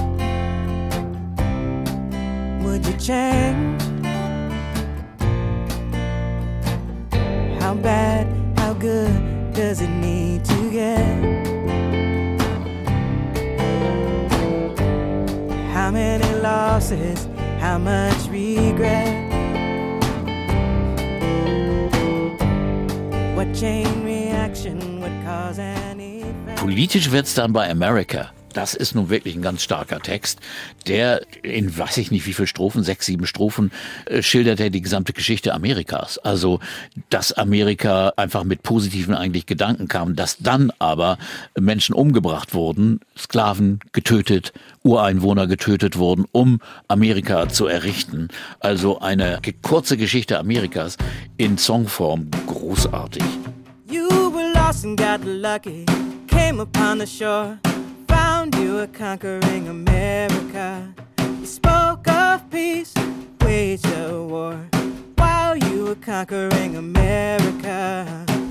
Would you change? How bad, how good does it need to get? How many losses, how much regret? What chain reaction would cause an effect? Politisch wird's dann bei America. das ist nun wirklich ein ganz starker Text, der in weiß ich nicht wie viele Strophen, sechs, sieben Strophen, äh, schildert er die gesamte Geschichte Amerikas. Also, dass Amerika einfach mit positiven eigentlich Gedanken kam, dass dann aber Menschen umgebracht wurden, Sklaven getötet, Ureinwohner getötet wurden, um Amerika zu errichten. Also eine kurze Geschichte Amerikas in Songform, großartig. You were lost and got lucky, came upon the shore, found you a conquering America. You spoke of peace, waged a war, while you were conquering America.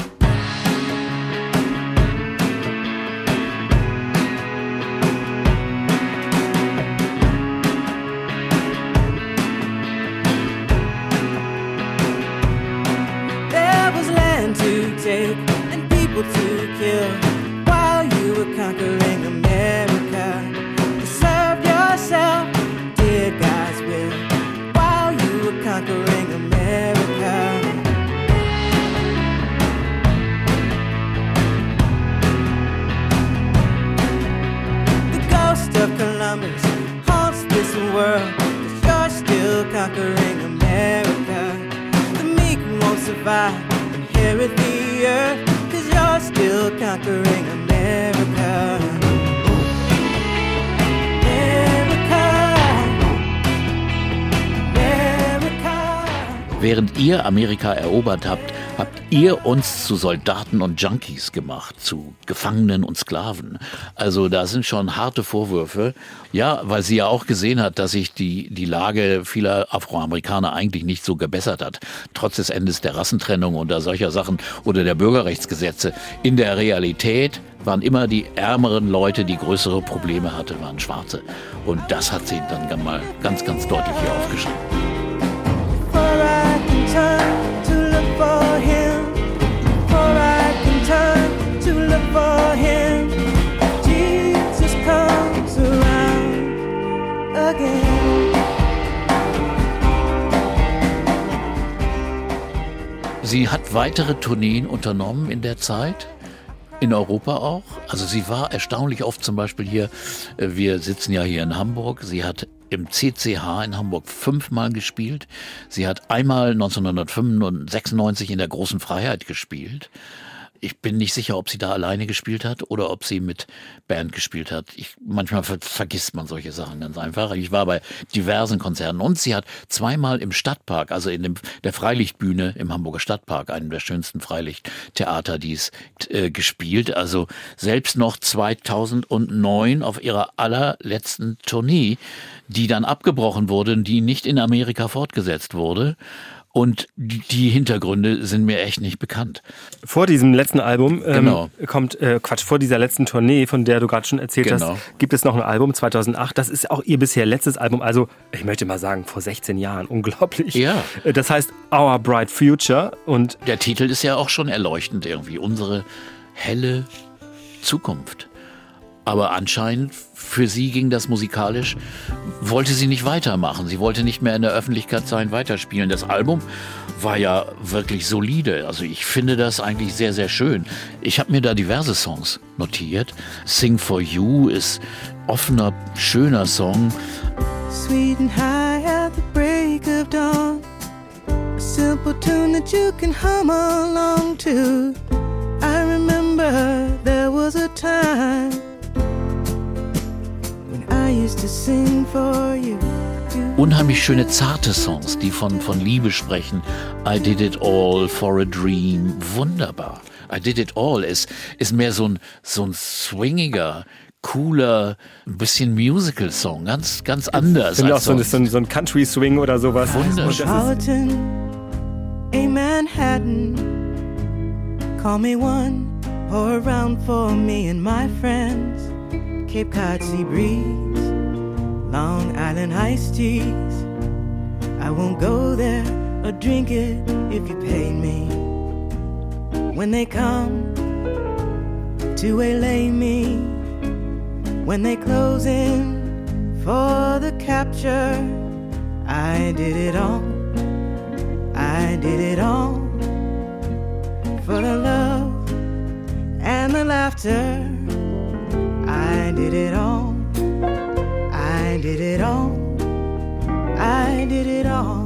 To take and people to kill while you were conquering America. You served yourself, did God's will while you were conquering America. The ghost of Columbus haunts this world, 'cause you're still conquering America. The meek won't survive, inherit the earth, 'cause you're still conquering America. America, America. Während ihr Amerika erobert habt, habt ihr uns zu Soldaten und Junkies gemacht, zu Gefangenen und Sklaven. Also da sind schon harte Vorwürfe. Ja, weil sie ja auch gesehen hat, dass sich die, die Lage vieler Afroamerikaner eigentlich nicht so gebessert hat. Trotz des Endes der Rassentrennung oder solcher Sachen oder der Bürgerrechtsgesetze. In der Realität waren immer die ärmeren Leute, die größere Probleme hatten, waren Schwarze. Und das hat sie dann mal ganz, ganz deutlich hier aufgeschrieben. Sie hat weitere Tourneen unternommen in der Zeit, in Europa auch. Also sie war erstaunlich oft zum Beispiel hier, wir sitzen ja hier in Hamburg, sie hat im C C H in Hamburg fünfmal gespielt. Sie hat einmal neunzehnhundertfünfundsechsundneunzig in der Großen Freiheit gespielt. Ich bin nicht sicher, ob sie da alleine gespielt hat oder ob sie mit Band gespielt hat. Ich, manchmal ver- vergisst man solche Sachen ganz einfach. Ich war bei diversen Konzerten und sie hat zweimal im Stadtpark, also in dem, der Freilichtbühne im Hamburger Stadtpark, einem der schönsten Freilichttheater, die es äh, gespielt. Also selbst noch zweitausendneun auf ihrer allerletzten Tournee, die dann abgebrochen wurde, die nicht in Amerika fortgesetzt wurde. Und die Hintergründe sind mir echt nicht bekannt. Vor diesem letzten Album ähm, Genau. kommt, äh, Quatsch, vor dieser letzten Tournee, von der du gerade schon erzählt Genau. hast, gibt es noch ein Album, zweitausendacht. Das ist auch ihr bisher letztes Album, also ich möchte mal sagen, vor sechzehn Jahren. Unglaublich. Ja. Das heißt Our Bright Future und Der Titel ist ja auch schon erleuchtend irgendwie. Unsere helle Zukunft. Aber anscheinend für sie ging das musikalisch, wollte sie nicht weitermachen. Sie wollte nicht mehr in der Öffentlichkeit sein, weiterspielen. Das Album war ja wirklich solide. Also ich finde das eigentlich sehr, sehr schön. Ich habe mir da diverse Songs notiert. Sing for You ist offener, schöner Song. Sweet and high at the break of dawn, a simple tune that you can hum along to. I remember there was a time when I used to sing for you. Unheimlich schöne, zarte Songs, die von, von Liebe sprechen. I Did It All for a Dream. Wunderbar. I Did It All ist, ist mehr so ein, so ein swingiger, cooler, ein bisschen Musical-Song. Ganz, ganz anders. sind auch als so, sonst. so, ein- so ein Country-Swing oder sowas. Wunderschön. Und das ist, Metropolitan, a Manhattan. Call me one, pour around for me and my friends. Cape Cod sea breeze, Long Island iced teas. I won't go there or drink it if you pay me. When they come to waylay me, when they close in for the capture, I did it all, I did it all for the love and the laughter. I did it all. I did it all. I did it all.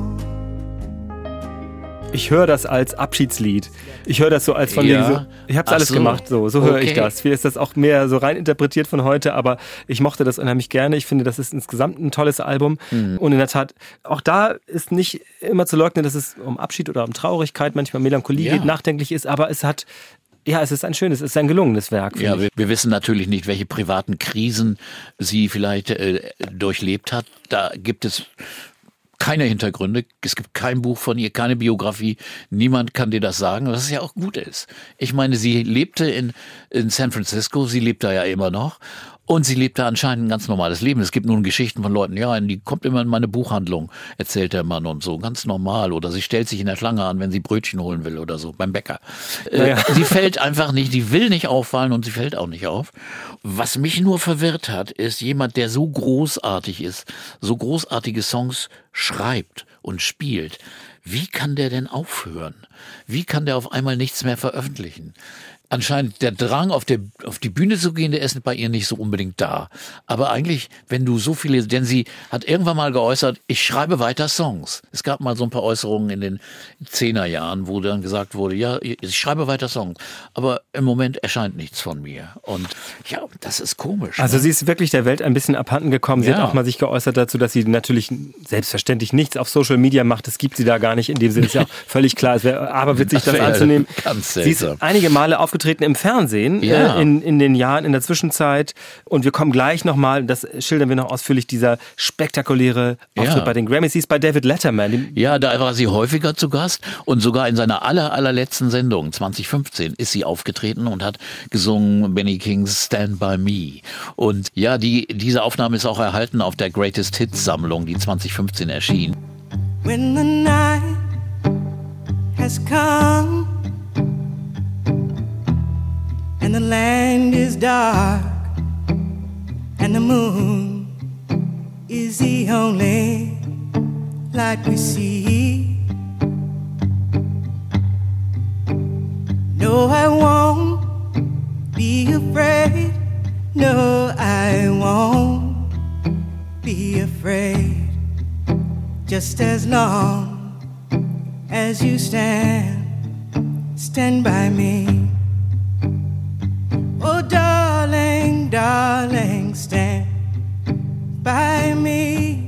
Ich höre das als Abschiedslied. Ich höre das so als von Ja. wegen so, ich habe Ach alles so. gemacht, so, so höre Okay. ich das. Vielleicht ist das auch mehr so rein interpretiert von heute, aber ich mochte das unheimlich gerne. Ich finde, das ist insgesamt ein tolles Album. Mhm. Und in der Tat, auch da ist nicht immer zu leugnen, dass es um Abschied oder um Traurigkeit, manchmal Melancholie Ja. geht, nachdenklich ist, aber es hat, ja, es ist ein schönes, es ist ein gelungenes Werk. finde Ja, ich. wir, wir wissen natürlich nicht, welche privaten Krisen sie vielleicht äh, durchlebt hat. Da gibt es keine Hintergründe. Es gibt kein Buch von ihr, keine Biografie. Niemand kann dir das sagen, was ja auch gut ist. Ich meine, sie lebte in, in San Francisco, sie lebt da ja immer noch. Und sie lebt da anscheinend ein ganz normales Leben. Es gibt nun Geschichten von Leuten, ja, die kommt immer in meine Buchhandlung, erzählt der Mann und so, ganz normal. Oder sie stellt sich in der Schlange an, wenn sie Brötchen holen will oder so, beim Bäcker. Äh, Ja. Sie fällt einfach nicht, die will nicht auffallen und sie fällt auch nicht auf. Was mich nur verwirrt hat, ist jemand, der so großartig ist, so großartige Songs schreibt und spielt. Wie kann der denn aufhören? Wie kann der auf einmal nichts mehr veröffentlichen? Anscheinend der Drang, auf, der, auf die Bühne zu gehen, der ist bei ihr nicht so unbedingt da. Aber eigentlich, wenn du so viele, denn sie hat irgendwann mal geäußert, ich schreibe weiter Songs. Es gab mal so ein paar Äußerungen in den Zehnerjahren, wo dann gesagt wurde, ja, ich schreibe weiter Songs. Aber im Moment erscheint nichts von mir. Und ja, das ist komisch. Also ne? sie ist wirklich der Welt ein bisschen abhanden gekommen. Sie Ja. hat auch mal sich geäußert dazu, dass sie natürlich selbstverständlich nichts auf Social Media macht. Das gibt sie da gar nicht. In dem Sinne ist ja auch völlig klar. Es wäre aberwitzig, das Das wäre anzunehmen. ganz Sie ist seltsam. einige Male aufgetreten im Fernsehen Ja. äh, in, in den Jahren, in der Zwischenzeit. Und wir kommen gleich nochmal, das schildern wir noch ausführlich, dieser spektakuläre Auftritt Ja. bei den Grammys. Sie ist bei David Letterman. Dem, Ja, da war sie häufiger zu Gast und sogar in seiner aller, allerletzten Sendung, zwanzig fünfzehn, ist sie aufgetreten und hat gesungen Benny Kings Stand By Me. Und ja, die, diese Aufnahme ist auch erhalten auf der Greatest Hits Sammlung, die zwanzig fünfzehn erschien. When the night has come and the land is dark and the moon is the only light we see. No, I won't be afraid. No, I won't be afraid. Just as long as you stand, stand by me. Oh, darling, darling, stand by me.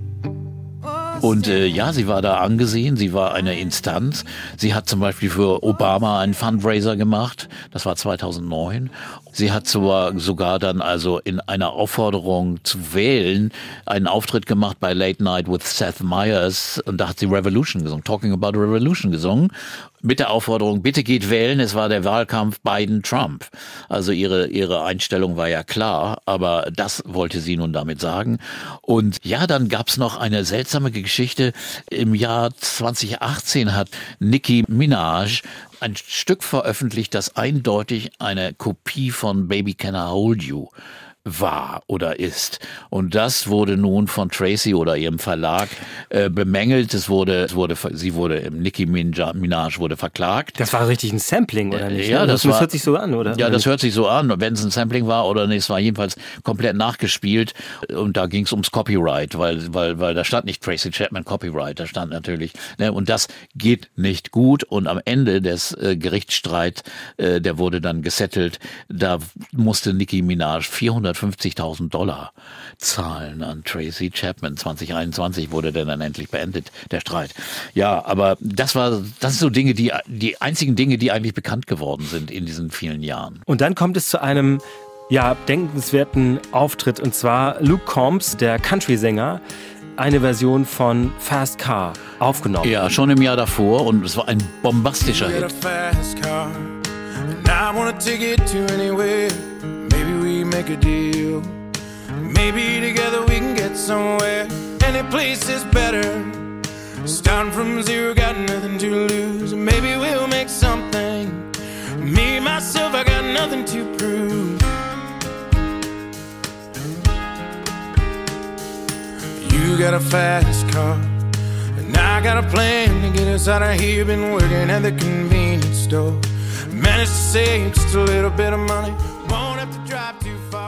Und äh, ja, sie war da angesehen, sie war eine Instanz. Sie hat zum Beispiel für Obama einen Fundraiser gemacht, das war zweitausendneun. Sie hat sogar, sogar dann also in einer Aufforderung zu wählen einen Auftritt gemacht bei Late Night with Seth Meyers und da hat sie Revolution gesungen, Talking About Revolution gesungen. Mit der Aufforderung, bitte geht wählen, es war der Wahlkampf Biden-Trump. Also ihre, ihre Einstellung war ja klar, aber das wollte sie nun damit sagen. Und ja, dann gab's noch eine seltsame Geschichte. Im Jahr zwanzig achtzehn hat Nicki Minaj ein Stück veröffentlicht, das eindeutig eine Kopie von Baby Can I Hold You war oder ist. Und das wurde nun von Tracy oder ihrem Verlag äh, bemängelt. Es wurde, es wurde, sie wurde, Nicki Minaj wurde verklagt. das war richtig ein Sampling, oder nicht? Ja, das, war, hört sich so an, oder? Ja, das hört sich so an. Wenn es ein Sampling war oder nicht, es war jedenfalls komplett nachgespielt. Und da ging es ums Copyright, weil, weil, weil da stand nicht Tracy Chapman Copyright, da stand natürlich, ne, und das geht nicht gut. Und am Ende des äh, Gerichtsstreit, äh, der wurde dann gesettelt, da musste Nicki Minaj vierhundertfünfzigtausend Dollar zahlen an Tracy Chapman. zwanzig einundzwanzig wurde der dann endlich beendet, der Streit. Ja, aber das war, das sind so Dinge, die, die einzigen Dinge, die eigentlich bekannt geworden sind in diesen vielen Jahren. Und dann kommt es zu einem, ja, denkenswerten Auftritt. Und zwar Luke Combs, der Country-Sänger, eine Version von Fast Car aufgenommen. Ja, schon im Jahr davor und es war ein bombastischer Get a Hit. fast car, and I want a ticket to anywhere. Maybe we make a deal. Maybe together we can get somewhere. Any place is better. Starting from zero, got nothing to lose. Maybe we'll make something. Me, myself, I got nothing to prove. You got a fast car, and I got a plan to get us out of here. Been working at the convenience store. Managed to save just a little bit of money. Won't have to drive too far.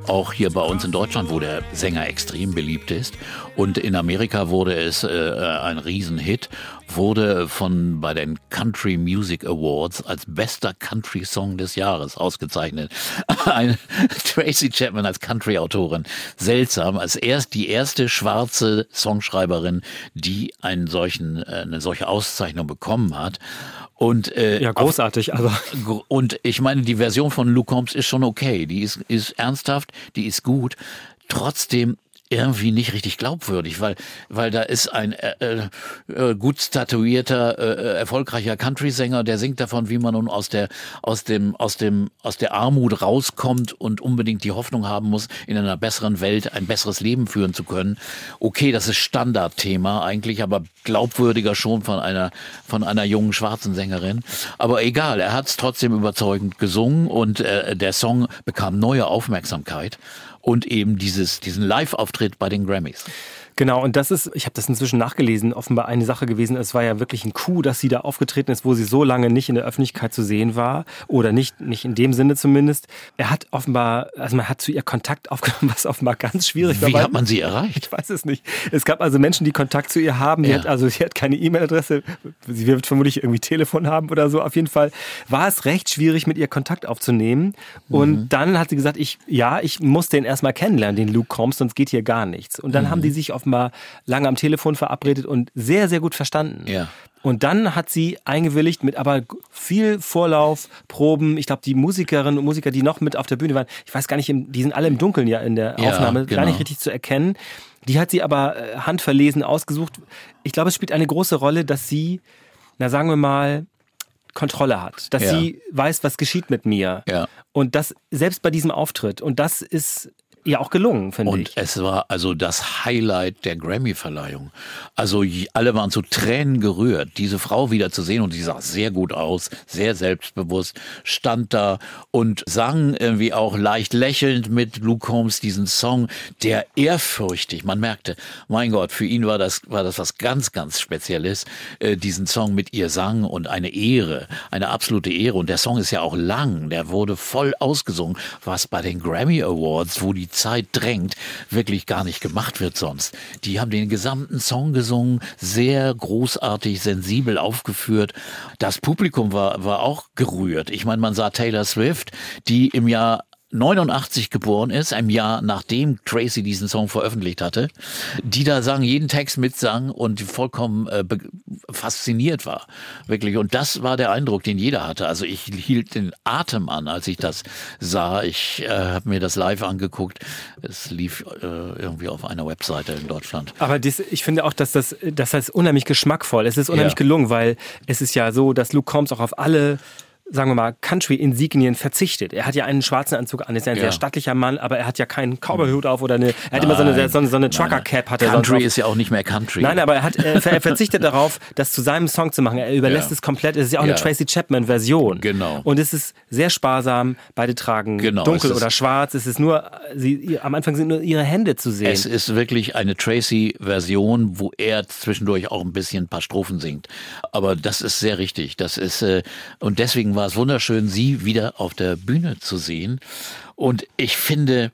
auch hier bei uns in Deutschland, wo der Sänger extrem beliebt ist. Und in Amerika wurde es äh, ein Riesenhit, wurde von bei den Country Music Awards als bester Country-Song des Jahres ausgezeichnet. Eine Tracy Chapman als Country-Autorin. Seltsam, als erst die erste schwarze Songschreiberin, die einen solchen, eine solche Auszeichnung bekommen hat. Und, äh, ja, großartig. Auf, also. Und ich meine, die Version von Luke Combs ist schon okay. Die ist, ist ernsthaft, die ist gut. Trotzdem irgendwie nicht richtig glaubwürdig, weil weil da ist ein äh, äh, gut statuierter, äh, erfolgreicher Country-Sänger, der singt davon, wie man nun aus der aus dem aus dem aus der Armut rauskommt und unbedingt die Hoffnung haben muss, in einer besseren Welt ein besseres Leben führen zu können. Okay, das ist Standardthema eigentlich, aber glaubwürdiger schon von einer von einer jungen schwarzen Sängerin. Aber egal, er hat es trotzdem überzeugend gesungen und äh, der Song bekam neue Aufmerksamkeit. Und eben dieses, diesen Live-Auftritt bei den Grammys. Genau, und das ist, ich habe das inzwischen nachgelesen, offenbar eine Sache gewesen. Es war ja wirklich ein Coup, dass sie da aufgetreten ist, wo sie so lange nicht in der Öffentlichkeit zu sehen war. Oder nicht, nicht in dem Sinne zumindest. Er hat offenbar, also man hat zu ihr Kontakt aufgenommen, was offenbar ganz schwierig war. Wie hat man sie erreicht? Ich weiß es nicht. Es gab also Menschen, die Kontakt zu ihr haben. Ja. Sie hat, also sie hat keine E-Mail-Adresse. Sie wird vermutlich irgendwie Telefon haben oder so. Auf jeden Fall war es recht schwierig, mit ihr Kontakt aufzunehmen. Und mhm. dann hat sie gesagt, ich, ja, ich muss den erstmal kennenlernen, den Luke Combs, sonst geht hier gar nichts. Und dann mhm. haben die sich offenbar lange am Telefon verabredet und sehr, sehr gut verstanden. Ja. Und dann hat sie eingewilligt mit aber viel Vorlauf, Proben. Ich glaube, die Musikerinnen und Musiker, die noch mit auf der Bühne waren, ich weiß gar nicht, die sind alle im Dunkeln ja in der ja, Aufnahme, genau. gar nicht richtig zu erkennen. Die hat sie aber handverlesen ausgesucht. Ich glaube, es spielt eine große Rolle, dass sie, na sagen wir mal, Kontrolle hat. Dass ja. sie weiß, was geschieht mit mir. Ja. Und das selbst bei diesem Auftritt. Und das ist ja auch gelungen, finde und ich. Und es war also das Highlight der Grammy-Verleihung. Also alle waren zu Tränen gerührt, diese Frau wieder zu sehen, und die sah sehr gut aus, sehr selbstbewusst, stand da und sang irgendwie auch leicht lächelnd mit Luke Combs diesen Song, der ehrfürchtig, man merkte, mein Gott, für ihn war das war das was ganz, ganz Spezielles, äh, diesen Song mit ihr sang, und eine Ehre, eine absolute Ehre. Und der Song ist ja auch lang, der wurde voll ausgesungen, was bei den Grammy Awards, wo die Zeit drängt, wirklich gar nicht gemacht wird sonst. Die haben den gesamten Song gesungen, sehr großartig, sensibel aufgeführt. Das Publikum war, war auch gerührt. Ich meine, man sah Taylor Swift, die im Jahr neunundachtzig geboren ist, ein Jahr nachdem Tracy diesen Song veröffentlicht hatte, die da sang, jeden Text mitsang und vollkommen äh, fasziniert war. Wirklich. Und das war der Eindruck, den jeder hatte. Also ich hielt den Atem an, als ich das sah. Ich äh, habe mir das live angeguckt. Es lief äh, irgendwie auf einer Webseite in Deutschland. Aber dies, ich finde auch, dass das, dass das unheimlich geschmackvoll ist. Es ist unheimlich ja. gelungen, weil es ist ja so, dass Luke Combs auch auf alle, sagen wir mal, Country-Insignien verzichtet. Er hat ja einen schwarzen Anzug an, ist ja ein ja. sehr stattlicher Mann, aber er hat ja keinen Cowboy-Hut auf oder eine, er hat nein, immer so eine, so eine, so eine Trucker-Cap. Hat er Country ist ja auch nicht mehr Country. Nein, aber er, hat, er verzichtet darauf, das zu seinem Song zu machen. Er überlässt ja. es komplett. Es ist ja auch ja. eine Tracy Chapman-Version. Genau. Und es ist sehr sparsam. Beide tragen genau. dunkel oder schwarz. Es ist nur, sie, am Anfang sind nur ihre Hände zu sehen. Es ist wirklich eine Tracy-Version, wo er zwischendurch auch ein bisschen ein paar Strophen singt. Aber das ist sehr richtig. Das ist, äh, und deswegen war es wunderschön, sie wieder auf der Bühne zu sehen. Und ich finde,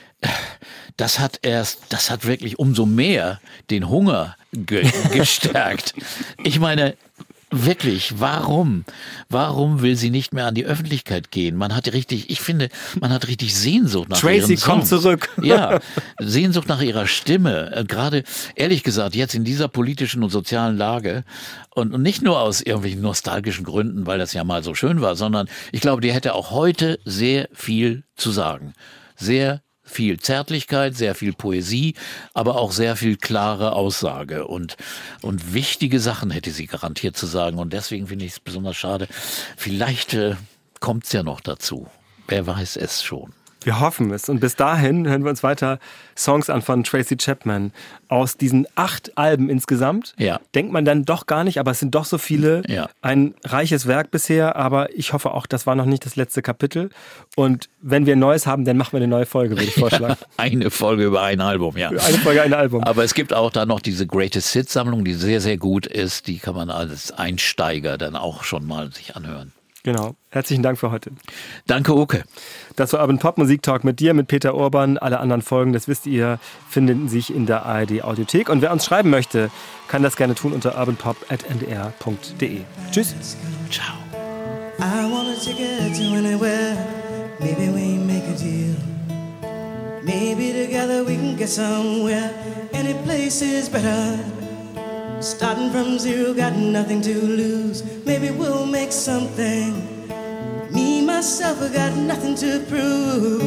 das hat erst, das hat wirklich umso mehr den Hunger ge- gestärkt. Ich meine, wirklich, warum? Warum will sie nicht mehr an die Öffentlichkeit gehen? Man hat richtig, ich finde, man hat richtig Sehnsucht nach Tracy ihren Songs. kommt zurück. Ja, Sehnsucht nach ihrer Stimme. Gerade, ehrlich gesagt, jetzt in dieser politischen und sozialen Lage, und, und nicht nur aus irgendwelchen nostalgischen Gründen, weil das ja mal so schön war, sondern ich glaube, die hätte auch heute sehr viel zu sagen. Sehr viel Zärtlichkeit, sehr viel Poesie, aber auch sehr viel klare Aussage, und und wichtige Sachen hätte sie garantiert zu sagen, und deswegen finde ich es besonders schade. Vielleicht äh, kommt es ja noch dazu. Wer weiß es schon. Wir hoffen es. Und bis dahin hören wir uns weiter Songs an von Tracy Chapman. Aus diesen acht Alben insgesamt ja. denkt man dann doch gar nicht, aber es sind doch so viele. Ja. Ein reiches Werk bisher, aber ich hoffe auch, das war noch nicht das letzte Kapitel. Und wenn wir ein neues haben, dann machen wir eine neue Folge, würde ich vorschlagen. Ja, eine Folge über ein Album, ja. Eine Folge, ein Album. Aber es gibt auch da noch diese Greatest Hits Sammlung, die sehr, sehr gut ist. Die kann man als Einsteiger dann auch schon mal sich anhören. Genau. Herzlichen Dank für heute. Danke, Oke. Das war Urban Pop Musik Talk mit dir, mit Peter Urban. Alle anderen Folgen, das wisst ihr, finden sich in der A R D Audiothek. Und wer uns schreiben möchte, kann das gerne tun unter urbanpop at n d r punkt d e. Tschüss. Ciao. I want a ticket to anywhere. Maybe we make a deal. Maybe together we can get somewhere. Any place is better. Starting from zero, got nothing to lose. Maybe we'll make something. Me, myself, I got nothing to prove.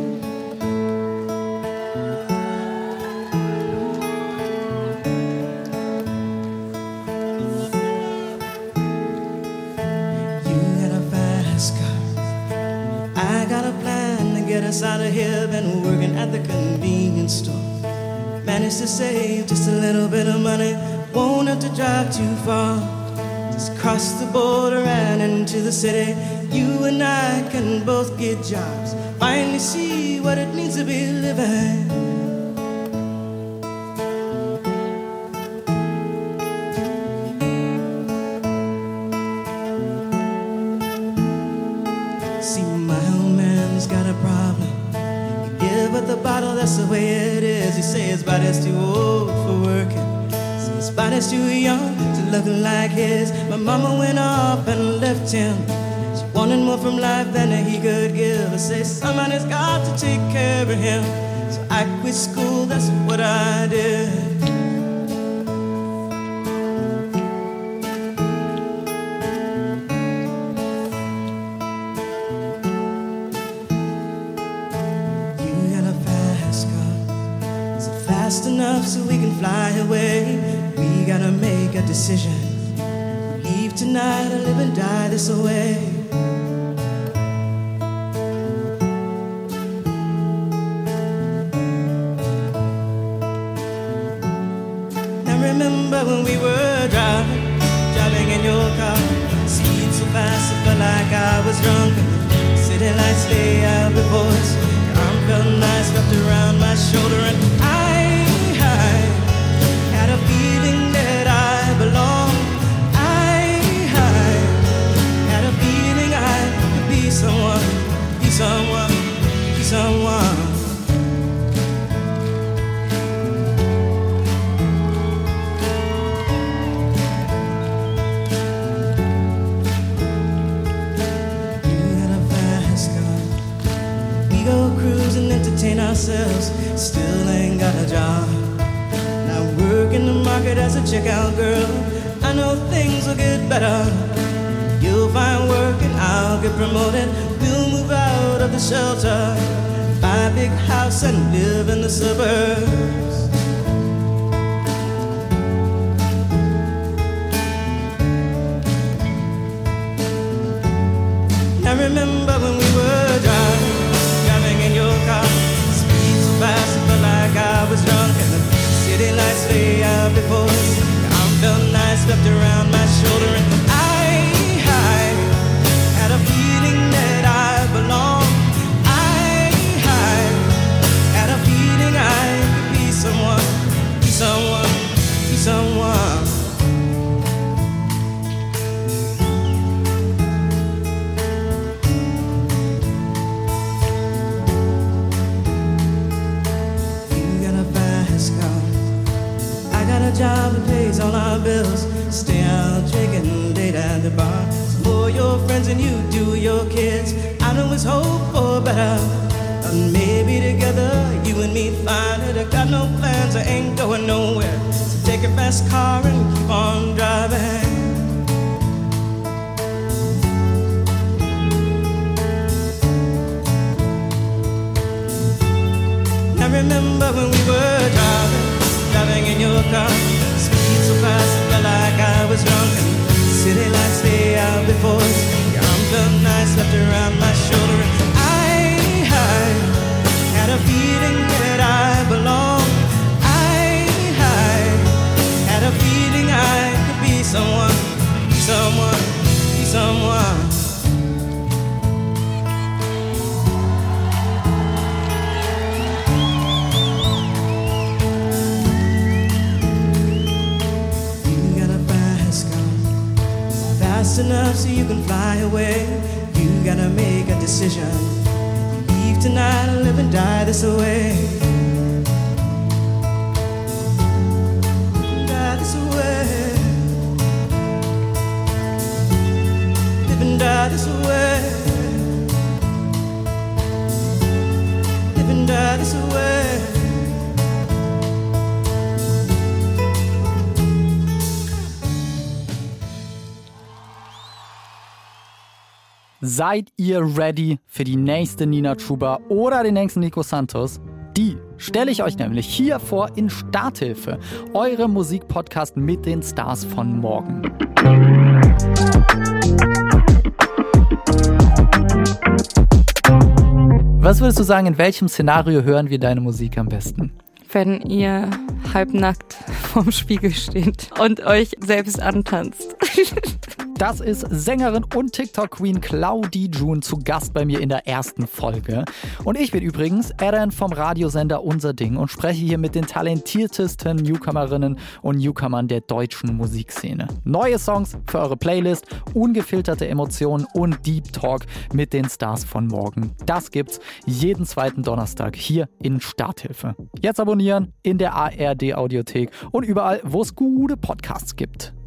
You got a fast car. I got a plan to get us out of here. Been working at the convenience store. Managed to save just a little bit of money. Won't have to drive too far. Just cross the border and into the city. You and I can both get jobs. Finally see what it means to be living. See, my old man's got a problem. You give up the bottle, that's the way it is. You say his body's too old for working. His body's too young to look like his. My mama went off and left him. She wanted more from life than he could give. I say somebody's got to take care of him. So I quit school, that's what I did. You got a fast car. Is it fast enough so we can fly away? We gotta make a decision. Leave tonight or live and die this way. Now remember when we were driving, driving in your car. Speed so fast, I felt like I was drunk. City lights lay out before us. Your arm felt nice wrapped around my shoulder, and I, I had a feeling that I belonged. I, I had a feeling I could be someone, be someone, be someone. You had a fast car. We go cruise and entertain ourselves. Still ain't got a job. Work in the market as a checkout girl. I know things will get better. You'll find work and I'll get promoted. We'll move out of the shelter, buy a big house and live in the suburbs. Now remember when we were driving, driving in your car. Speed so fast, I felt like I was drunk. And the city lights lay out before us. Your arm felt nice wrapped around my shoulder, and I, I had a feeling that I belonged. I, I had a feeling I could be someone, be someone, be someone. You got a fast car. I got a job that pays all our bills. Stay out drinking late at the bar. For your friends and you do your kids. I know it's hope for better. And maybe together you and me find it. I got no plans, I ain't going nowhere. So take a fast car and keep on driving. Now remember when we were driving, driving in your car. Speed so fast, I felt like I was drunk. And city lights lay out before us. Your arm felt nice wrapped around my shoulder. And I, I had a feeling that I belonged. I, I had a feeling I could be someone, be someone, be someone. enough so you can fly away. You gotta make a decision. Leave tonight or live and die this way. Die this way. Live and die this way. Live and die this way. Seid ihr ready für die nächste Nina Chuba oder den nächsten Nico Santos? Die stelle ich euch nämlich hier vor in Starthilfe, eure Musikpodcast mit den Stars von morgen. Was würdest du sagen, in welchem Szenario hören wir deine Musik am besten? Wenn ihr halbnackt vorm Spiegel steht und euch selbst antanzt. Das ist Sängerin und TikTok-Queen Claudie June zu Gast bei mir in der ersten Folge. Und ich bin übrigens Eren vom Radiosender Unser Ding und spreche hier mit den talentiertesten Newcomerinnen und Newcomern der deutschen Musikszene. Neue Songs für eure Playlist, ungefilterte Emotionen und Deep Talk mit den Stars von morgen. Das gibt's jeden zweiten Donnerstag hier in Starthilfe. Jetzt abonnieren in der A R D Audiothek und überall, wo es gute Podcasts gibt.